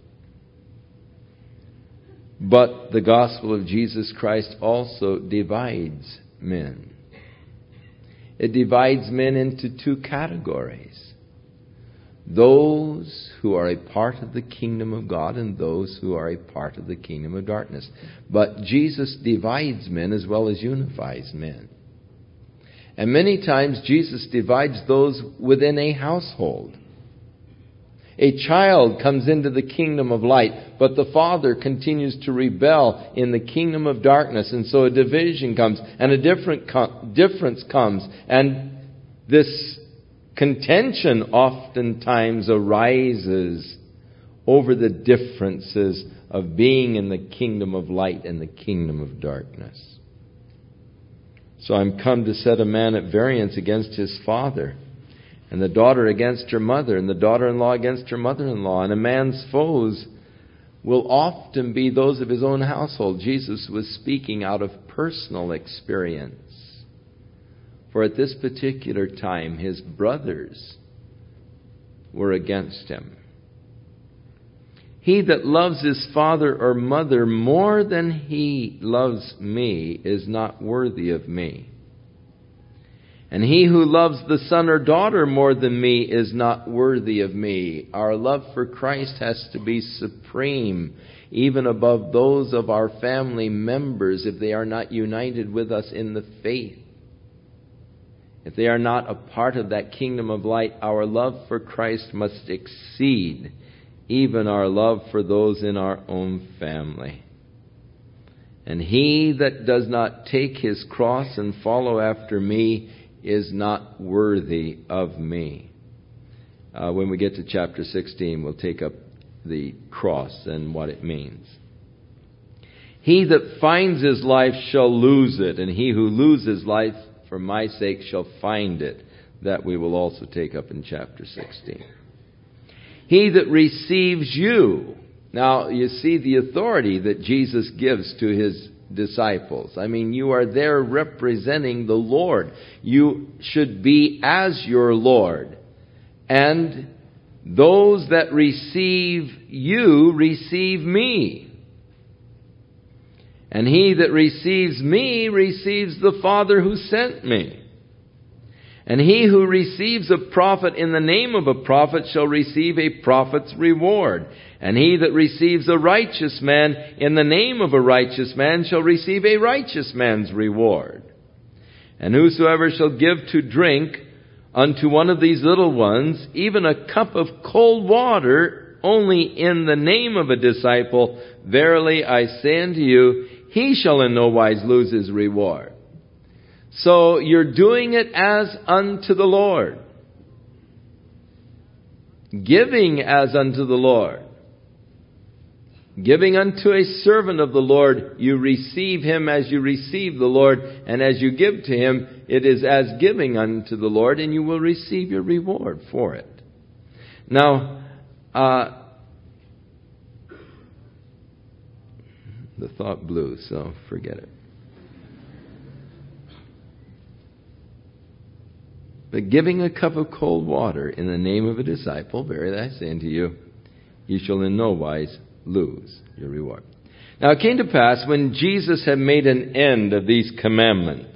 But the gospel of Jesus Christ also divides men. It divides men into two categories. Those who are a part of the kingdom of God and those who are a part of the kingdom of darkness. But Jesus divides men as well as unifies men. And many times Jesus divides those within a household. A child comes into the kingdom of light, but the father continues to rebel in the kingdom of darkness. And so a division comes and a difference comes. And this contention oftentimes arises over the differences of being in the kingdom of light and the kingdom of darkness. So I'm come to set a man at variance against his father, and the daughter against her mother, and the daughter-in-law against her mother-in-law. And a man's foes will often be those of his own household. Jesus was speaking out of personal experience. For at this particular time, his brothers were against him. He that loves his father or mother more than he loves me is not worthy of me. And he who loves the son or daughter more than me is not worthy of me. Our love for Christ has to be supreme, even above those of our family members, if they are not united with us in the faith. If they are not a part of that kingdom of light, our love for Christ must exceed even our love for those in our own family. And he that does not take his cross and follow after me is not worthy of me. When we get to chapter 16, we'll take up the cross and what it means. He that finds his life shall lose it, and he who loses life for my sake shall find it. That we will also take up in chapter 16. He that receives you. Now, you see the authority that Jesus gives to his disciples. I mean, you are there representing the Lord. You should be as your Lord. And those that receive you receive me. And he that receives me receives the Father who sent me. And he who receives a prophet in the name of a prophet shall receive a prophet's reward. And he that receives a righteous man in the name of a righteous man shall receive a righteous man's reward. And whosoever shall give to drink unto one of these little ones, even a cup of cold water, only in the name of a disciple, verily I say unto you, he shall in no wise lose his reward. So you're doing it as unto the Lord. Giving as unto the Lord. Giving unto a servant of the Lord, you receive him as you receive the Lord, and as you give to him, it is as giving unto the Lord, and you will receive your reward for it. Now, the thought blew, so forget it. But giving a cup of cold water in the name of a disciple, verily I say unto you, you shall in no wise lose your reward. Now it came to pass, when Jesus had made an end of these commandments,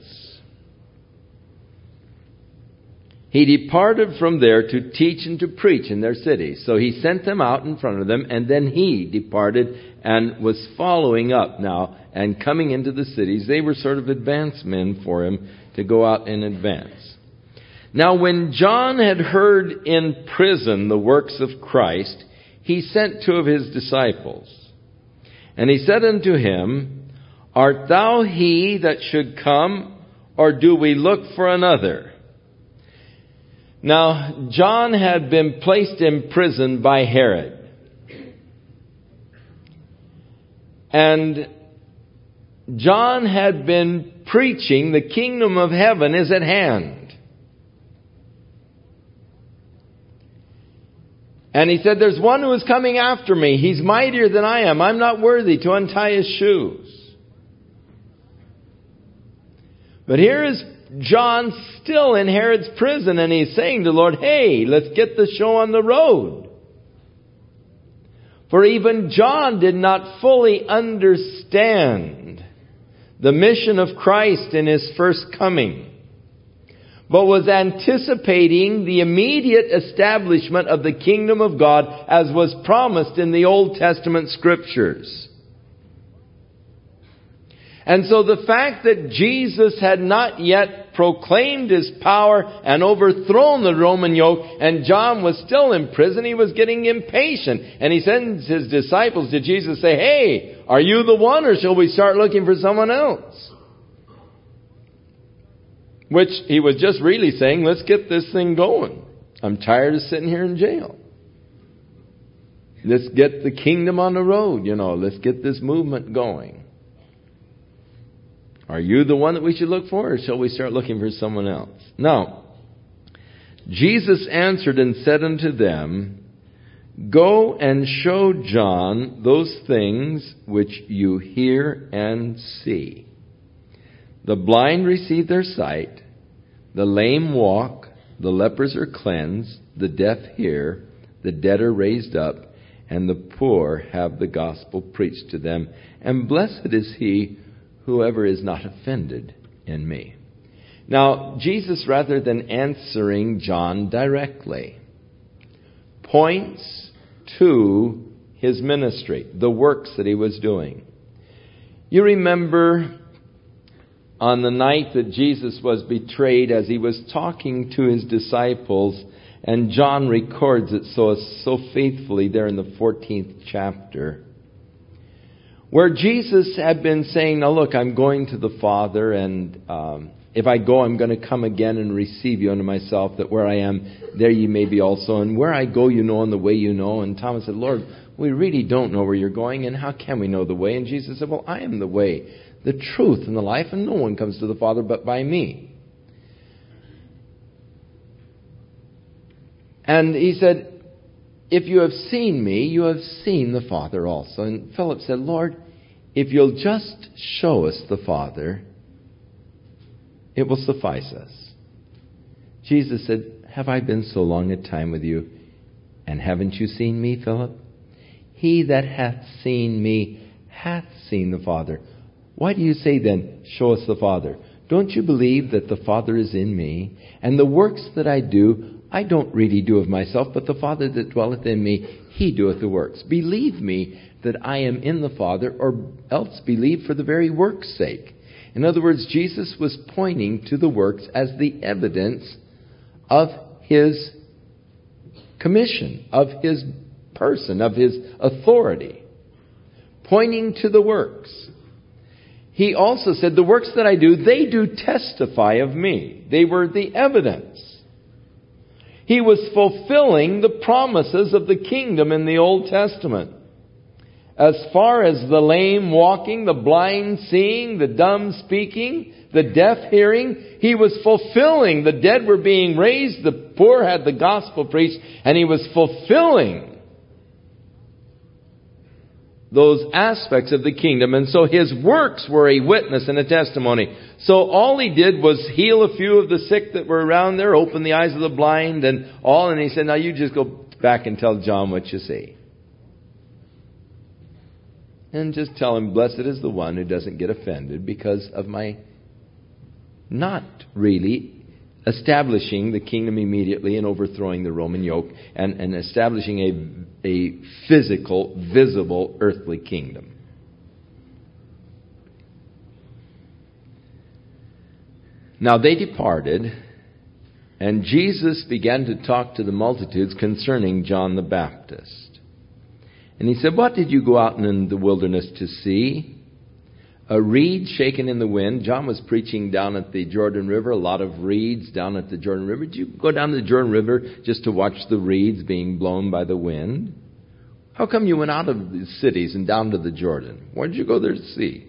he departed from there to teach and to preach in their cities. So he sent them out in front of them, and then he departed and was following up now and coming into the cities. They were sort of advance men for him to go out in advance. Now when John had heard in prison the works of Christ, he sent 2 of his disciples. And he said unto him, Art thou he that should come, or do we look for another? Now, John had been placed in prison by Herod. And John had been preaching, the kingdom of heaven is at hand. And he said, there's one who is coming after me. He's mightier than I am. I'm not worthy to untie his shoes. But here is John still in Herod's prison, and he's saying to the Lord, hey, let's get the show on the road. For even John did not fully understand the mission of Christ in his first coming, but was anticipating the immediate establishment of the kingdom of God as was promised in the Old Testament scriptures. And so the fact that Jesus had not yet proclaimed his power and overthrown the Roman yoke, and John was still in prison, he was getting impatient. And he sends his disciples to Jesus, say, hey, are you the one, or shall we start looking for someone else? Which he was just really saying, let's get this thing going. I'm tired of sitting here in jail. Let's get the kingdom on the road, Let's get this movement going. Are you the one that we should look for, or shall we start looking for someone else? Now, Jesus answered and said unto them, Go and show John those things which you hear and see. The blind receive their sight, the lame walk, the lepers are cleansed, the deaf hear, the dead are raised up, and the poor have the gospel preached to them. And blessed is he whoever is not offended in me. Now, Jesus, rather than answering John directly, points to his ministry, the works that he was doing. You remember on the night that Jesus was betrayed, as he was talking to his disciples, and John records it so faithfully there in the 14th chapter, where Jesus had been saying, now look, I'm going to the Father, and if I go, I'm going to come again and receive you unto myself, that where I am, there ye may be also. And where I go, you know, and the way you know. And Thomas said, Lord, we really don't know where you're going, and how can we know the way? And Jesus said, well, I am the way, the truth, and the life, and no one comes to the Father but by me. And he said, if you have seen me, you have seen the Father also. And Philip said, Lord, if you'll just show us the Father, it will suffice us. Jesus said, have I been so long a time with you, and haven't you seen me, Philip? He that hath seen me hath seen the Father. Why do you say then, show us the Father? Don't you believe that the Father is in me? And the works that I do, I don't really do of myself, but the Father that dwelleth in me, He doeth the works. Believe me that I am in the Father, or else believe for the very work's sake. In other words, Jesus was pointing to the works as the evidence of His commission, of His person, of His authority, pointing to the works. He also said, the works that I do, they do testify of me. They were the evidence. He was fulfilling the promises of the kingdom in the Old Testament. As far as the lame walking, the blind seeing, the dumb speaking, the deaf hearing, He was fulfilling. The dead were being raised, the poor had the gospel preached, and He was fulfilling those aspects of the kingdom. And so His works were a witness and a testimony. So all He did was heal a few of the sick that were around there, open the eyes of the blind and all. And He said, now you just go back and tell John what you see. And just tell him, blessed is the one who doesn't get offended because of my not really establishing the kingdom immediately and overthrowing the Roman yoke and establishing a physical, visible, earthly kingdom. Now they departed, and Jesus began to talk to the multitudes concerning John the Baptist. And He said, what did you go out in the wilderness to see? A reed shaken in the wind. John was preaching down at the Jordan River, a lot of reeds down at the Jordan River. Did you go down to the Jordan River just to watch the reeds being blown by the wind? How come you went out of the cities and down to the Jordan? Why did you go there to see?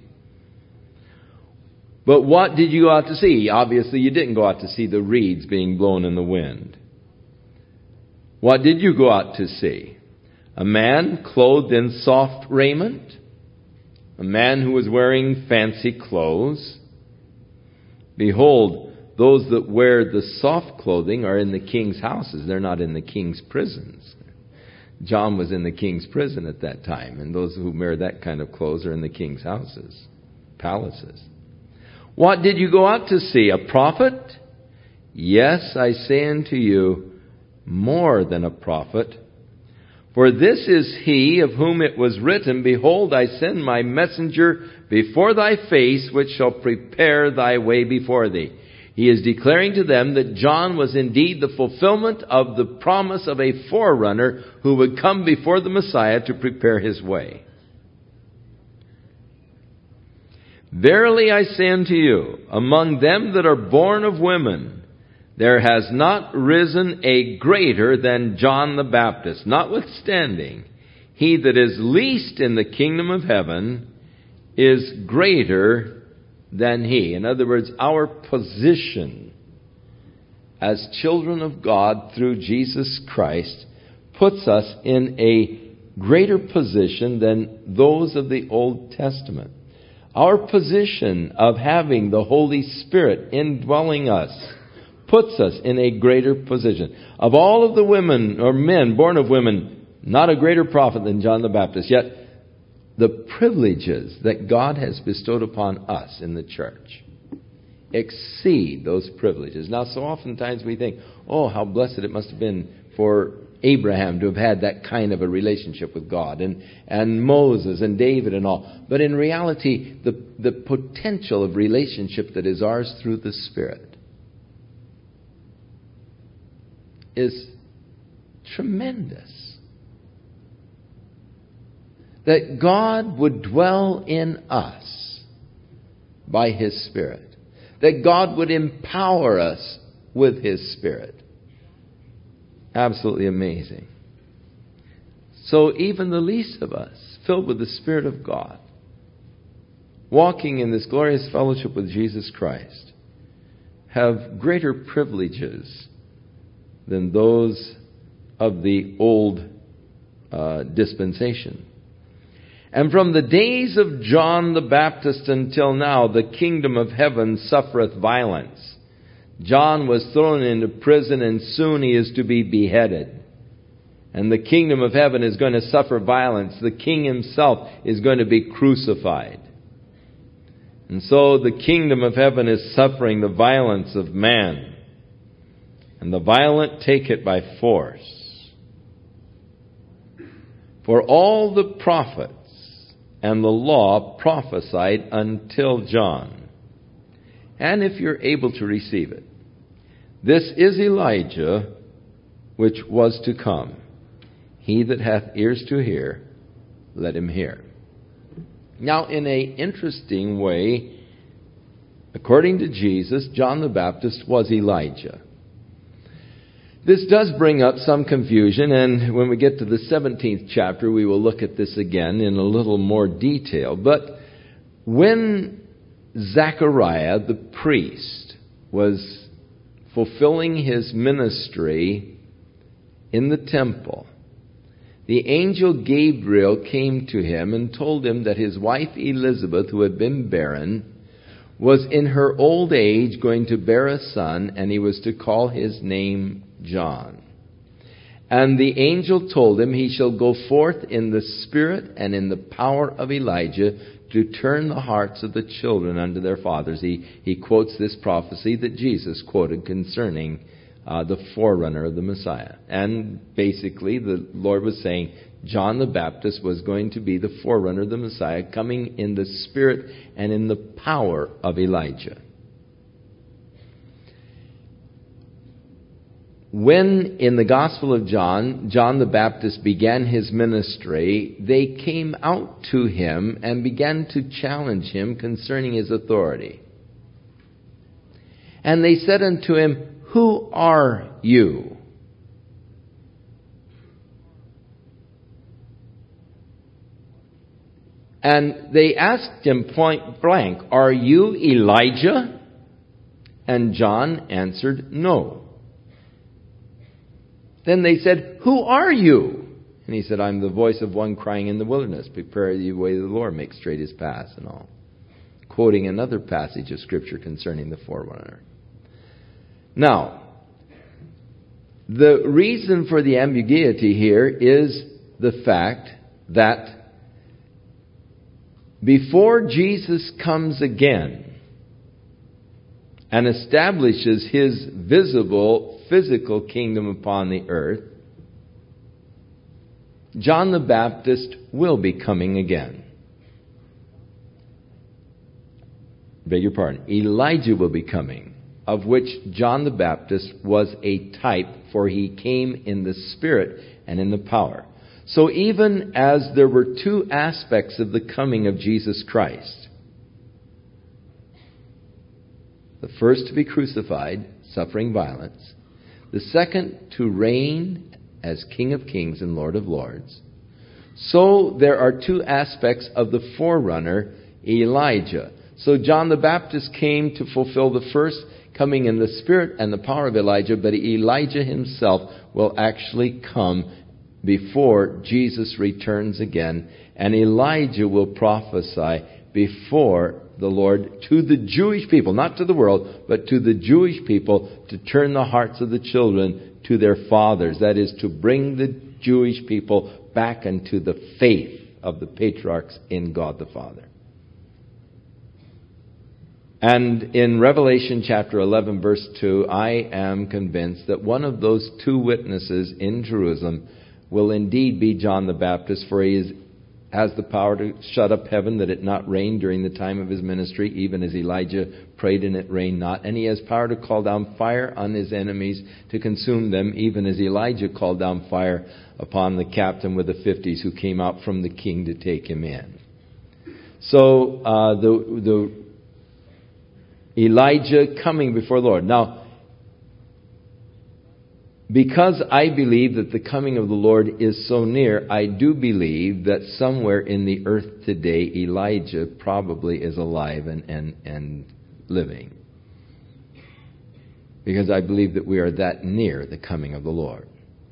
But what did you go out to see? Obviously, you didn't go out to see the reeds being blown in the wind. What did you go out to see? A man clothed in soft raiment? A man who was wearing fancy clothes? Behold, those that wear the soft clothing are in the king's houses. They're not in the king's prisons. John was in the king's prison at that time, and those who wear that kind of clothes are in the king's houses, palaces. What did you go out to see? A prophet? Yes, I say unto you, more than a prophet. For this is he of whom it was written, behold, I send my messenger before thy face, which shall prepare thy way before thee. He is declaring to them that John was indeed the fulfillment of the promise of a forerunner who would come before the Messiah to prepare his way. Verily I say unto you, among them that are born of women, there has not risen a greater than John the Baptist. Notwithstanding, he that is least in the kingdom of heaven is greater than he. In other words, our position as children of God through Jesus Christ puts us in a greater position than those of the Old Testament. Our position of having the Holy Spirit indwelling us puts us in a greater position. Of all of the women or men born of women, not a greater prophet than John the Baptist. Yet the privileges that God has bestowed upon us in the church exceed those privileges. Now, so oftentimes we think, oh, how blessed it must have been for Abraham to have had that kind of a relationship with God, and Moses and David and all. But in reality, the potential of relationship that is ours through the Spirit is tremendous. That God would dwell in us by His Spirit. That God would empower us with His Spirit. Absolutely amazing. So even the least of us, filled with the Spirit of God, walking in this glorious fellowship with Jesus Christ, have greater privileges than those of the old dispensation. And from the days of John the Baptist until now, the kingdom of heaven suffereth violence. John was thrown into prison, and soon he is to be beheaded. And the kingdom of heaven is going to suffer violence. The king himself is going to be crucified. And so the kingdom of heaven is suffering the violence of man. And the violent take it by force. For all the prophets and the law prophesied until John. And if you're able to receive it, This is Elijah, which was to come. He that hath ears to hear, let him hear. Now, in an interesting way, according to Jesus, John the Baptist was Elijah. This does bring up some confusion, and when we get to the 17th chapter, we will look at this again in a little more detail. But when Zechariah, the priest, was fulfilling his ministry in the temple, the angel Gabriel came to him and told him that his wife Elizabeth, who had been barren, was in her old age going to bear a son, and he was to call his name John. And the angel told him, he shall go forth in the spirit and in the power of Elijah to turn the hearts of the children unto their fathers. He quotes this prophecy that Jesus quoted concerning the forerunner of the Messiah. And basically the Lord was saying John the Baptist was going to be the forerunner of the Messiah, coming in the spirit and in the power of Elijah. When in the Gospel of John, John the Baptist began his ministry, they came out to him and began to challenge him concerning his authority. And they said unto him, "Who are you?" And they asked him point blank, "Are you Elijah?" And John answered, "No." Then they said, "Who are you?" And he said, "I'm the voice of one crying in the wilderness, prepare the way of the Lord, make straight his paths," and all. Quoting another passage of Scripture concerning the forerunner. Now, the reason for the ambiguity here is the fact that before Jesus comes again and establishes his visible physical kingdom upon the earth, John the Baptist will be coming again. Beg your pardon. Elijah will be coming, of which John the Baptist was a type, for he came in the spirit and in the power. So even as there were two aspects of the coming of Jesus Christ, the first to be crucified, suffering violence, the second to reign as King of Kings and Lord of Lords, so there are two aspects of the forerunner, Elijah. So John the Baptist came to fulfill the first, coming in the spirit and the power of Elijah, but Elijah himself will actually come before Jesus returns again, and Elijah will prophesy before the Lord to the Jewish people, not to the world, but to the Jewish people, to turn the hearts of the children to their fathers. That is, to bring the Jewish people back into the faith of the patriarchs in God the Father. And in Revelation chapter 11, verse 2, I am convinced that one of those two witnesses in Jerusalem will indeed be John the Baptist, for he has the power to shut up heaven that it not rain during the time of his ministry, even as Elijah prayed and it rained not. And he has power to call down fire on his enemies to consume them, even as Elijah called down fire upon the captain with the 50s who came out from the king to take him in. So the Elijah coming before the Lord. Now, because I believe that the coming of the Lord is so near, I do believe that somewhere in the earth today, Elijah probably is alive and living. Because I believe that we are that near the coming of the Lord.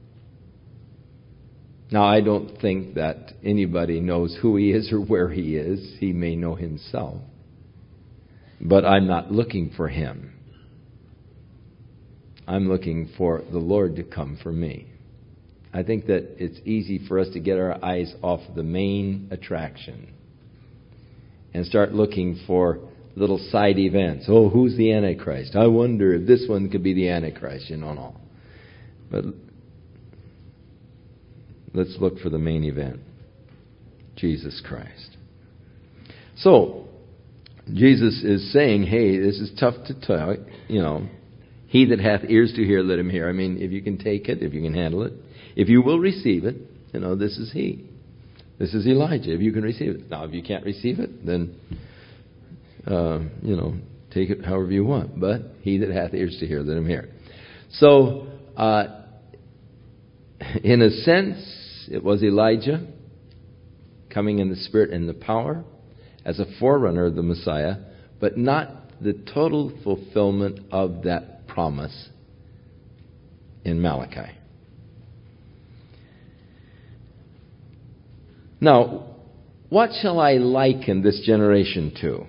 Now, I don't think that anybody knows who he is or where he is. He may know himself. But I'm not looking for him. I'm looking for the Lord to come for me. I think that it's easy for us to get our eyes off the main attraction and start looking for little side events. Oh, who's the Antichrist? I wonder if this one could be the Antichrist, no. But let's look for the main event, Jesus Christ. So, Jesus is saying, hey, this is tough to tell, He that hath ears to hear, let him hear. I mean, if you can take it, if you can handle it, if you will receive it, this is he. This is Elijah, if you can receive it. Now, if you can't receive it, then, take it however you want. But he that hath ears to hear, let him hear. So, in a sense, it was Elijah coming in the spirit and the power as a forerunner of the Messiah, but not the total fulfillment of that promise in Malachi. Now, what shall I liken this generation to?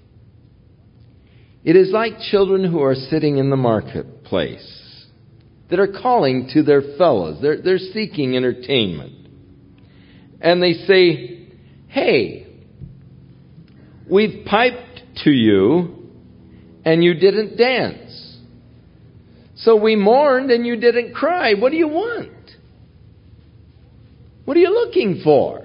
It is like children who are sitting in the marketplace that are calling to their fellows. They're seeking entertainment. And they say, hey, we've piped to you and you didn't dance. So we mourned and you didn't cry. What do you want? What are you looking for?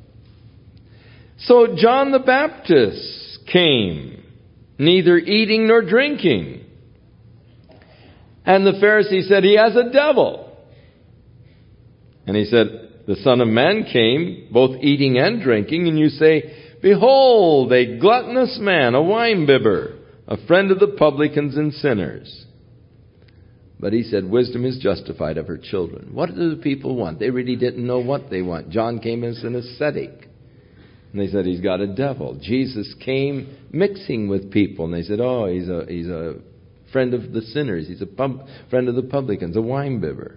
So John the Baptist came, neither eating nor drinking. And the Pharisee said, he has a devil. And he said, the Son of Man came, both eating and drinking, and you say, behold, a gluttonous man, a winebibber, a friend of the publicans and sinners. But he said, wisdom is justified of her children. What do the people want? They really didn't know what they want. John came as an ascetic. And they said, he's got a devil. Jesus came mixing with people. And they said, oh, he's a friend of the sinners. He's a friend of the publicans, a winebibber.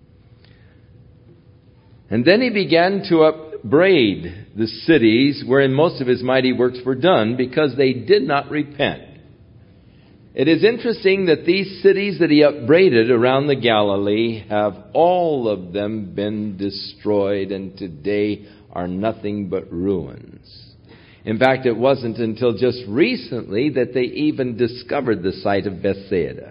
And then he began to upbraid the cities wherein most of his mighty works were done because they did not repent. It is interesting that these cities that he upbraided around the Galilee have all of them been destroyed and today are nothing but ruins. In fact, it wasn't until just recently that they even discovered the site of Bethsaida.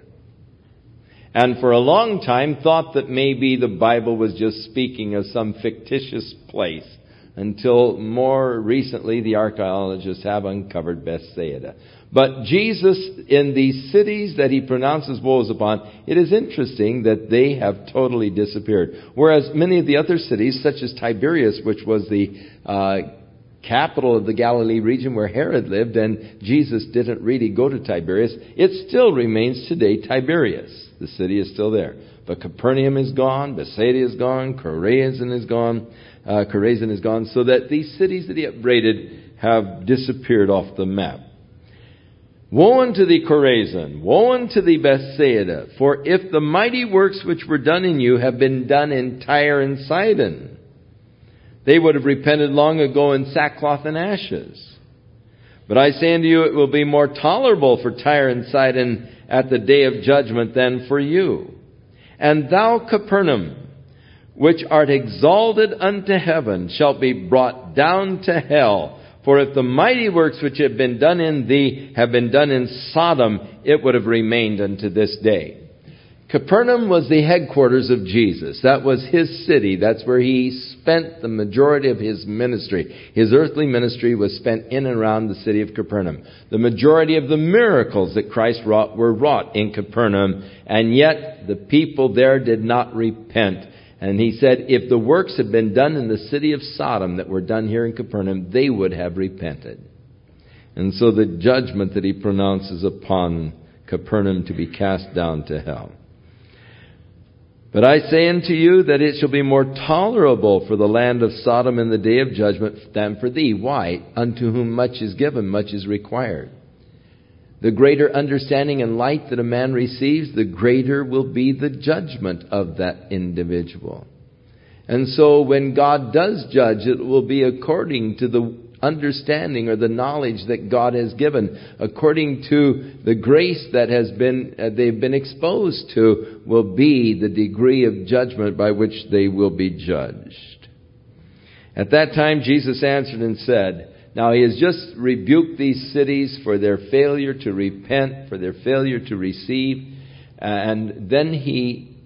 And for a long time thought that maybe the Bible was just speaking of some fictitious place until more recently the archaeologists have uncovered Bethsaida. But Jesus, in these cities that he pronounces woes upon, it is interesting that they have totally disappeared. Whereas many of the other cities, such as Tiberias, which was the capital of the Galilee region where Herod lived, and Jesus didn't really go to Tiberias, it still remains today Tiberias. The city is still there. But Capernaum is gone, Bethsaida is gone, Chorazin is gone, so that these cities that he upbraided have disappeared off the map. Woe unto thee, Chorazin! Woe unto thee, Bethsaida! For if the mighty works which were done in you have been done in Tyre and Sidon, they would have repented long ago in sackcloth and ashes. But I say unto you, it will be more tolerable for Tyre and Sidon at the day of judgment than for you. And thou, Capernaum, which art exalted unto heaven, shalt be brought down to hell. For if the mighty works which have been done in thee have been done in Sodom, it would have remained unto this day. Capernaum was the headquarters of Jesus. That was his city. That's where he spent the majority of his ministry. His earthly ministry was spent in and around the city of Capernaum. The majority of the miracles that Christ wrought were wrought in Capernaum, and yet the people there did not repent. And he said, if the works had been done in the city of Sodom that were done here in Capernaum, they would have repented. And so the judgment that he pronounces upon Capernaum to be cast down to hell. But I say unto you that it shall be more tolerable for the land of Sodom in the day of judgment than for thee. Why? Unto whom much is given, much is required. The greater understanding and light that a man receives, the greater will be the judgment of that individual. And so when God does judge, it will be according to the understanding or the knowledge that God has given, according to the grace that has been they've been exposed to, will be the degree of judgment by which they will be judged. At that time Jesus answered and said, now he has just rebuked these cities for their failure to repent, for their failure to receive, and then he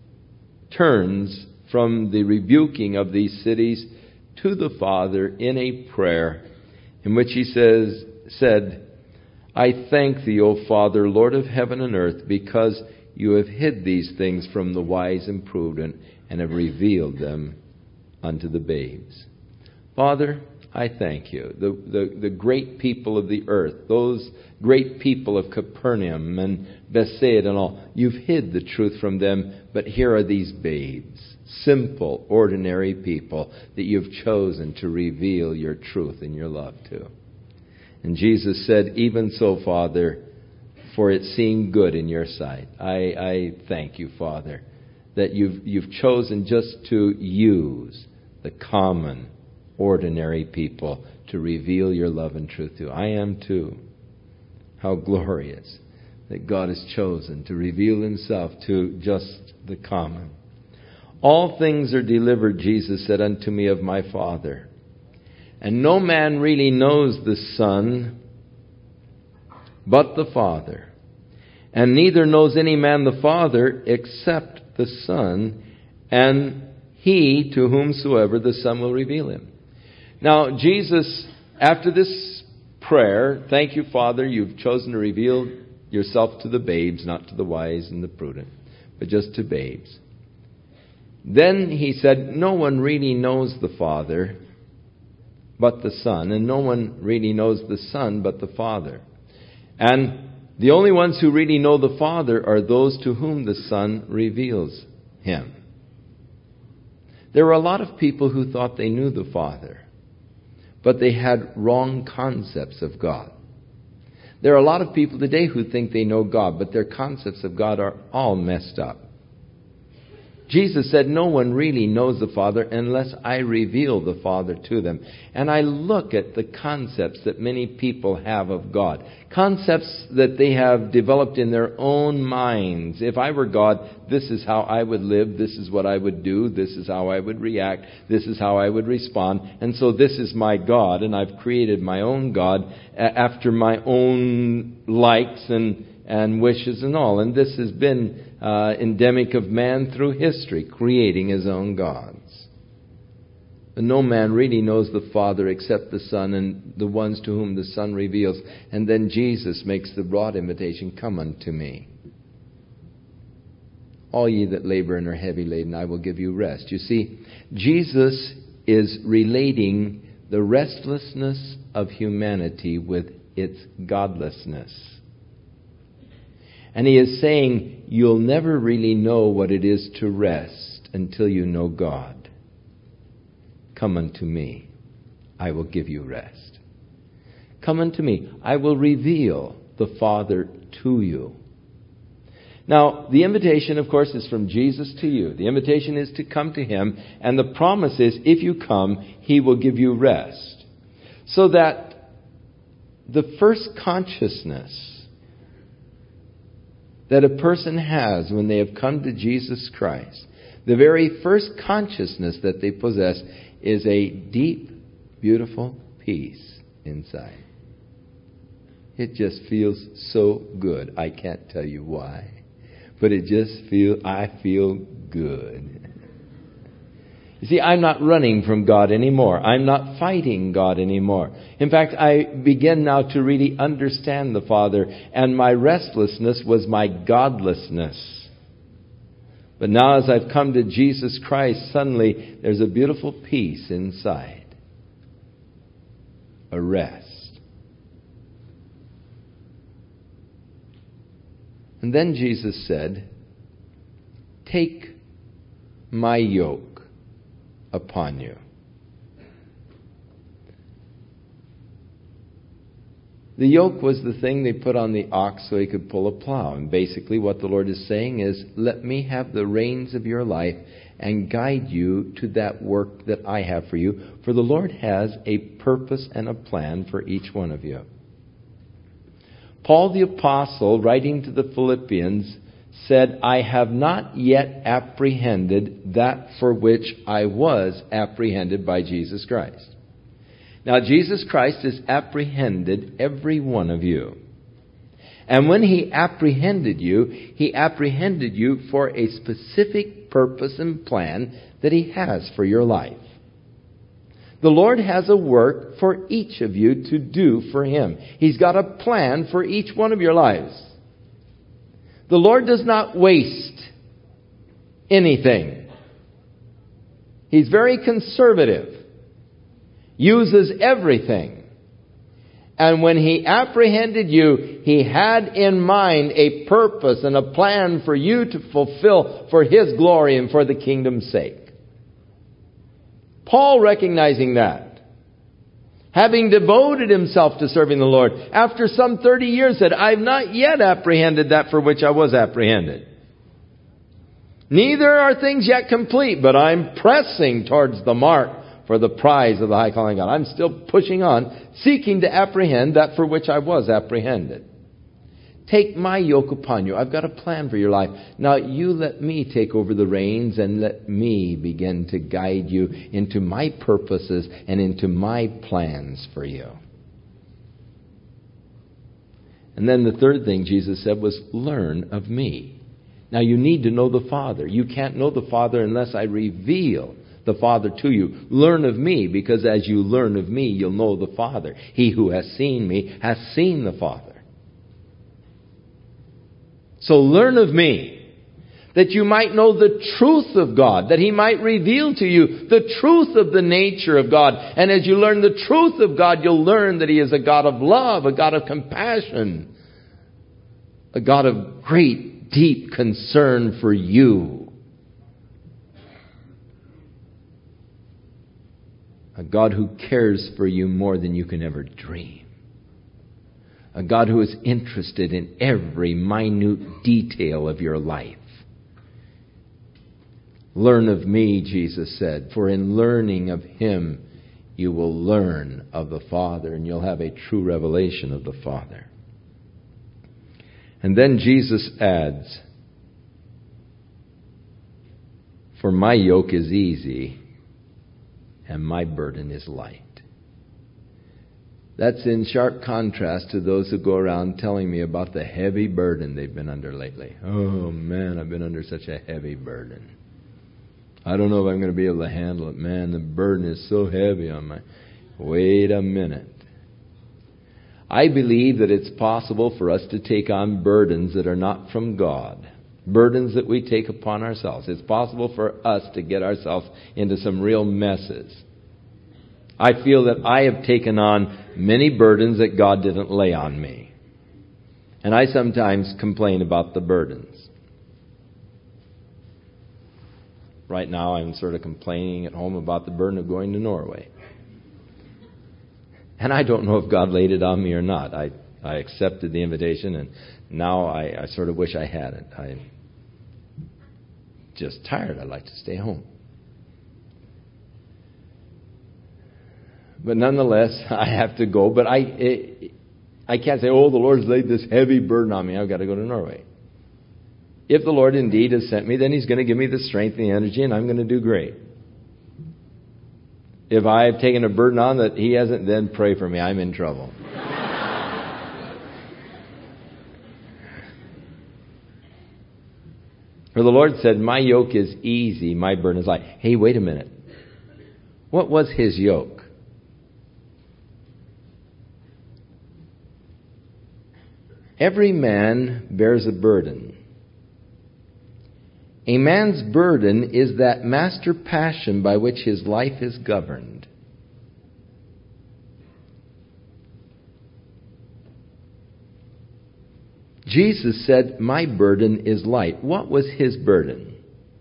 turns from the rebuking of these cities to the Father in a prayer in which he said, I thank thee, O Father, Lord of heaven and earth, because you have hid these things from the wise and prudent and have revealed them unto the babes. Father, I thank you. The great people of the earth, those great people of Capernaum and Bethsaida and all, you've hid the truth from them, but here are these babes, simple, ordinary people that you've chosen to reveal your truth and your love to. And Jesus said, even so, Father, for it seemed good in your sight. I thank you, Father, that you've chosen just to use the common, ordinary people to reveal your love and truth to. I am too. How glorious that God has chosen to reveal himself to just the common. All things are delivered, Jesus said, unto me of my Father. And no man really knows the Son but the Father. And neither knows any man the Father except the Son, and he to whomsoever the Son will reveal him. Now, Jesus, after this prayer, thank you, Father, you've chosen to reveal yourself to the babes, not to the wise and the prudent, but just to babes. Then he said, no one really knows the Father but the Son, and no one really knows the Son but the Father. And the only ones who really know the Father are those to whom the Son reveals him. There were a lot of people who thought they knew the Father, but they had wrong concepts of God. There are a lot of people today who think they know God, but their concepts of God are all messed up. Jesus said, no one really knows the Father unless I reveal the Father to them. And I look at the concepts that many people have of God. Concepts that they have developed in their own minds. If I were God, this is how I would live. This is what I would do. This is how I would react. This is how I would respond. And so this is my God. And I've created my own God after my own likes and wishes and all. And this has been endemic of man through history, creating his own gods. But no man really knows the Father except the Son and the ones to whom the Son reveals. And then Jesus makes the broad invitation, come unto me. All ye that labor and are heavy laden, I will give you rest. You see, Jesus is relating the restlessness of humanity with its godlessness. And he is saying, you'll never really know what it is to rest until you know God. Come unto me, I will give you rest. Come unto me, I will reveal the Father to you. Now, the invitation, of course, is from Jesus to you. The invitation is to come to him, and the promise is, if you come, he will give you rest. So that the first consciousness that a person has when they have come to Jesus Christ, the very first consciousness that they possess is a deep, beautiful peace inside. It just feels so good. I can't tell you why, but I feel good. You see, I'm not running from God anymore. I'm not fighting God anymore. In fact, I begin now to really understand the Father, and my restlessness was my godlessness. But now as I've come to Jesus Christ, suddenly there's a beautiful peace inside. A rest. And then Jesus said, take my yoke upon you. The yoke was the thing they put on the ox so he could pull a plow. And basically what the Lord is saying is, let me have the reins of your life and guide you to that work that I have for you. For the Lord has a purpose and a plan for each one of you. Paul the Apostle, writing to the Philippians, said, I have not yet apprehended that for which I was apprehended by Jesus Christ. Now, Jesus Christ has apprehended every one of you. And when he apprehended you for a specific purpose and plan that he has for your life. The Lord has a work for each of you to do for him. He's got a plan for each one of your lives. The Lord does not waste anything. He's very conservative. Uses everything. And when He apprehended you, He had in mind a purpose and a plan for you to fulfill for His glory and for the kingdom's sake. Paul, recognizing that, having devoted himself to serving the Lord, after some 30 years said, I've not yet apprehended that for which I was apprehended. Neither are things yet complete, but I'm pressing towards the mark for the prize of the high calling of God. I'm still pushing on, seeking to apprehend that for which I was apprehended. Take my yoke upon you. I've got a plan for your life. Now you let me take over the reins and let me begin to guide you into my purposes and into my plans for you. And then the third thing Jesus said was, learn of me. Now you need to know the Father. You can't know the Father unless I reveal the Father to you. Learn of me, because as you learn of me, you'll know the Father. He who has seen me has seen the Father. So learn of me, that you might know the truth of God, that He might reveal to you the truth of the nature of God. And as you learn the truth of God, you'll learn that He is a God of love, a God of compassion, a God of great, deep concern for you. A God who cares for you more than you can ever dream. A God who is interested in every minute detail of your life. Learn of me, Jesus said, for in learning of Him, you will learn of the Father, and you'll have a true revelation of the Father. And then Jesus adds, for my yoke is easy, and my burden is light. That's in sharp contrast to those who go around telling me about the heavy burden they've been under lately. Oh man, I've been under such a heavy burden. I don't know if I'm going to be able to handle it. Man, the burden is so heavy on my... Wait a minute. I believe that it's possible for us to take on burdens that are not from God. Burdens that we take upon ourselves. It's possible for us to get ourselves into some real messes. I feel that I have taken on many burdens that God didn't lay on me. And I sometimes complain about the burdens. Right now I'm sort of complaining at home about the burden of going to Norway. And I don't know if God laid it on me or not. I accepted the invitation, and now I sort of wish I hadn't. I'm just tired. I'd like to stay home. But nonetheless, I have to go. But I can't say, oh, the Lord's laid this heavy burden on me. I've got to go to Norway. If the Lord indeed has sent me, then He's going to give me the strength and the energy, and I'm going to do great. If I've taken a burden on that He hasn't, then pray for me. I'm in trouble. For the Lord said, my yoke is easy, my burden is light. Hey, wait a minute. What was His yoke? Every man bears a burden. A man's burden is that master passion by which his life is governed. Jesus said, my burden is light. What was His burden?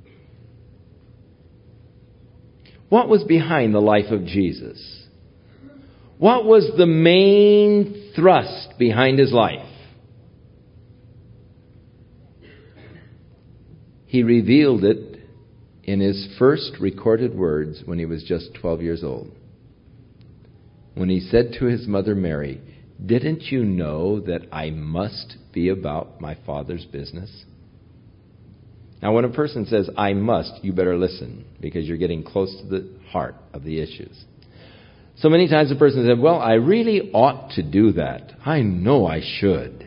What was behind the life of Jesus? What was the main thrust behind His life? He revealed it in His first recorded words when He was just 12 years old. When He said to His mother Mary, didn't you know that I must be about my Father's business? Now, when a person says, I must, you better listen, because you're getting close to the heart of the issues. So many times a person says, well, I really ought to do that. I know I should.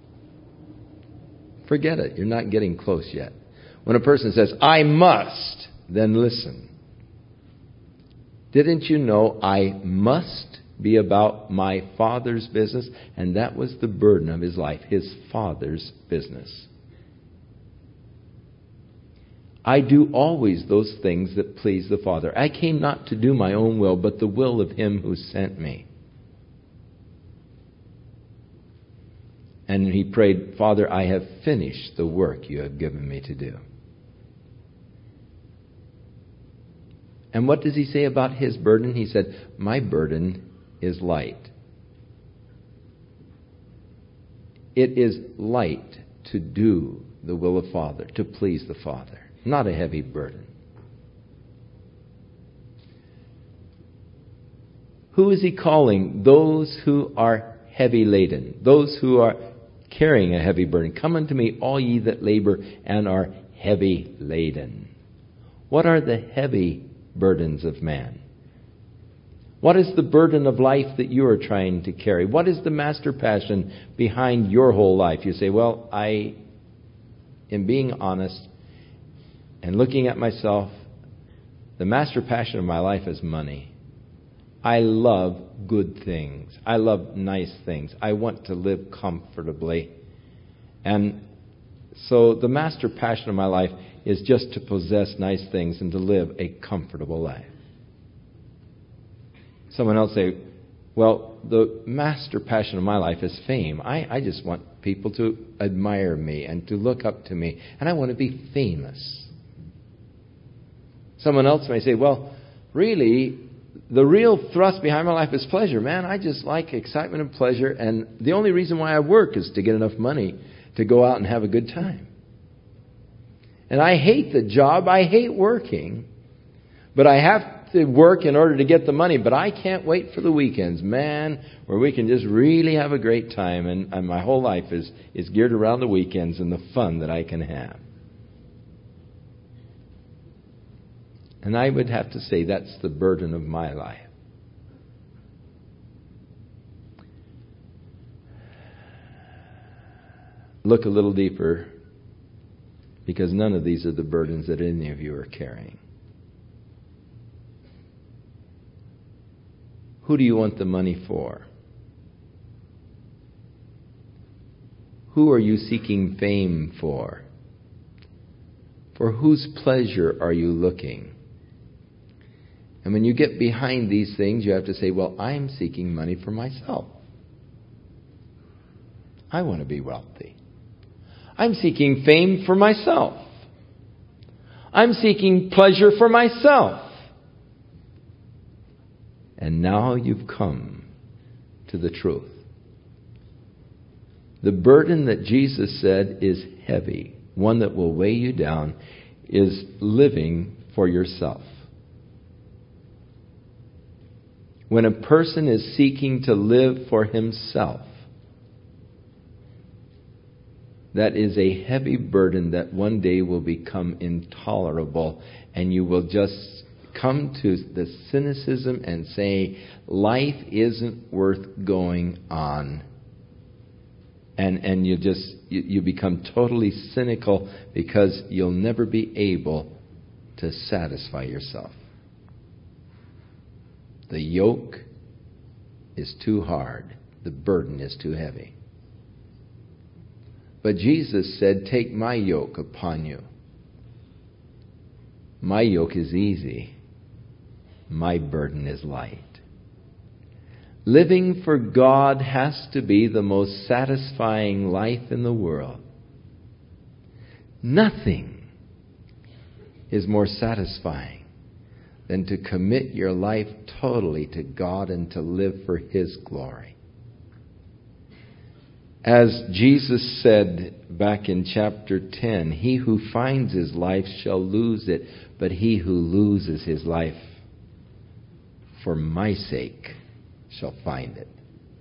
Forget it. You're not getting close yet. When a person says, I must, then listen. Didn't you know I must be about my Father's business? And that was the burden of his life, His Father's business. I do always those things that please the Father. I came not to do my own will, but the will of Him who sent me. And he prayed, Father, I have finished the work you have given me to do. And what does he say about his burden? He said, my burden is light. It is light to do the will of Father, to please the Father. Not a heavy burden. Who is he calling? Those who are heavy laden. Those who are carrying a heavy burden. Come unto me, all ye that labor and are heavy laden. What are the heavy burdens of man? What is the burden of life that you are trying to carry? What is the master passion behind your whole life? You say, well, I am being honest and looking at myself. The master passion of my life is money. I love good things. I love nice things. I want to live comfortably. And so the master passion of my life is just to possess nice things and to live a comfortable life. Someone else say, well, the master passion of my life is fame. I just want people to admire me and to look up to me. And I want to be famous. Someone else may say, well, really, the real thrust behind my life is pleasure. Man, I just like excitement and pleasure. And the only reason why I work is to get enough money to go out and have a good time. And I hate the job. I hate working. But I have to work in order to get the money. But I can't wait for the weekends, man, where we can just really have a great time. And my whole life is geared around the weekends and the fun that I can have. And I would have to say that's the burden of my life. Look a little deeper, because none of these are the burdens that any of you are carrying. Who do you want the money for? Who are you seeking fame for? For whose pleasure are you looking? And when you get behind these things, you have to say, well, I'm seeking money for myself. I want to be wealthy. I'm seeking fame for myself. I'm seeking pleasure for myself. And now you've come to the truth. The burden that Jesus said is heavy, one that will weigh you down, is living for yourself. When a person is seeking to live for himself, that is a heavy burden that one day will become intolerable, and you will just come to the cynicism and say, life isn't worth going on. And you become totally cynical because you'll never be able to satisfy yourself. The yoke is too hard. The burden is too heavy. But Jesus said, take my yoke upon you. My yoke is easy. My burden is light. Living for God has to be the most satisfying life in the world. Nothing is more satisfying than to commit your life totally to God and to live for His glory. As Jesus said back in chapter 10, he who finds his life shall lose it, but he who loses his life for my sake shall find it.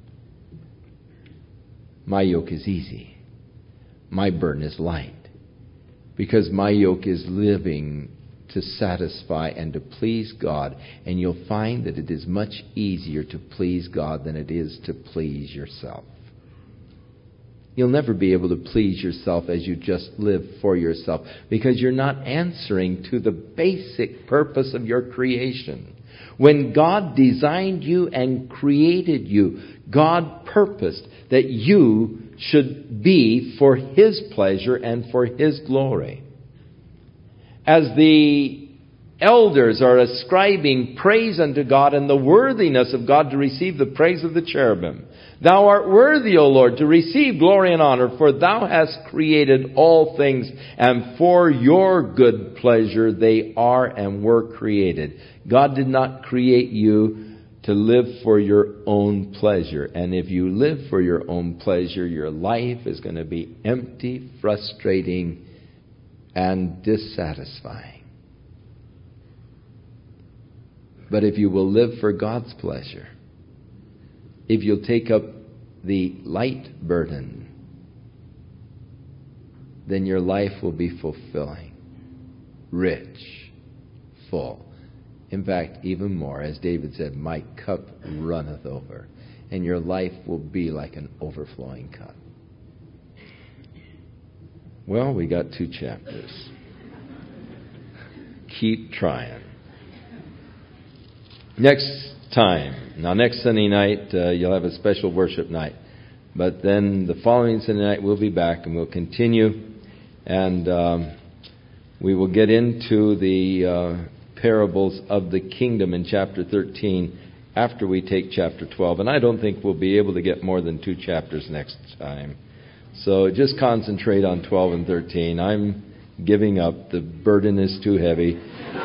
My yoke is easy. My burden is light. Because my yoke is living to satisfy and to please God. And you'll find that it is much easier to please God than it is to please yourself. You'll never be able to please yourself as you just live for yourself, because you're not answering to the basic purpose of your creation. When God designed you and created you, God purposed that you should be for His pleasure and for His glory. as the elders are ascribing praise unto God and the worthiness of God to receive the praise of the cherubim. Thou art worthy, O Lord, to receive glory and honor, for thou hast created all things, and for your good pleasure they are and were created. God did not create you to live for your own pleasure. And if you live for your own pleasure, your life is going to be empty, frustrating, and dissatisfying. But if you will live for God's pleasure, if you'll take up the light burden, then your life will be fulfilling, rich, full. In fact, even more, as David said, my cup runneth over. And your life will be like an overflowing cup. Well, we got 2 chapters. Keep trying. Next Sunday night, you'll have a special worship night. But then the following Sunday night, we'll be back and we'll continue. And we will get into the parables of the kingdom in chapter 13 after we take chapter 12. And I don't think we'll be able to get more than 2 chapters next time. So just concentrate on 12 and 13. I'm giving up. The burden is too heavy.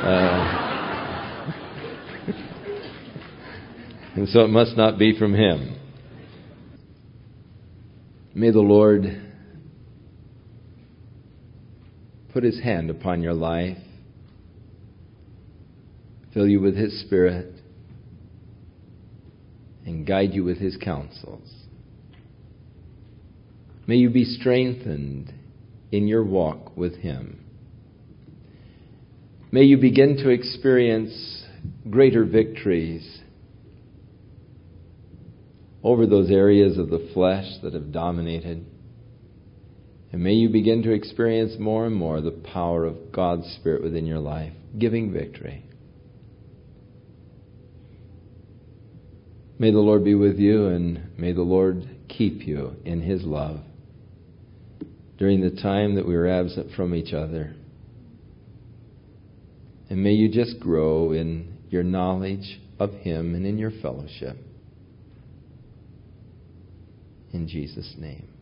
And so it must not be from Him. May the Lord put His hand upon your life, fill you with His Spirit, and guide you with His counsels. May you be strengthened in your walk with Him. May you begin to experience greater victories over those areas of the flesh that have dominated. And may you begin to experience more and more the power of God's Spirit within your life, giving victory. May the Lord be with you, and may the Lord keep you in His love during the time that we are absent from each other. And may you just grow in your knowledge of Him and in your fellowship. In Jesus' name.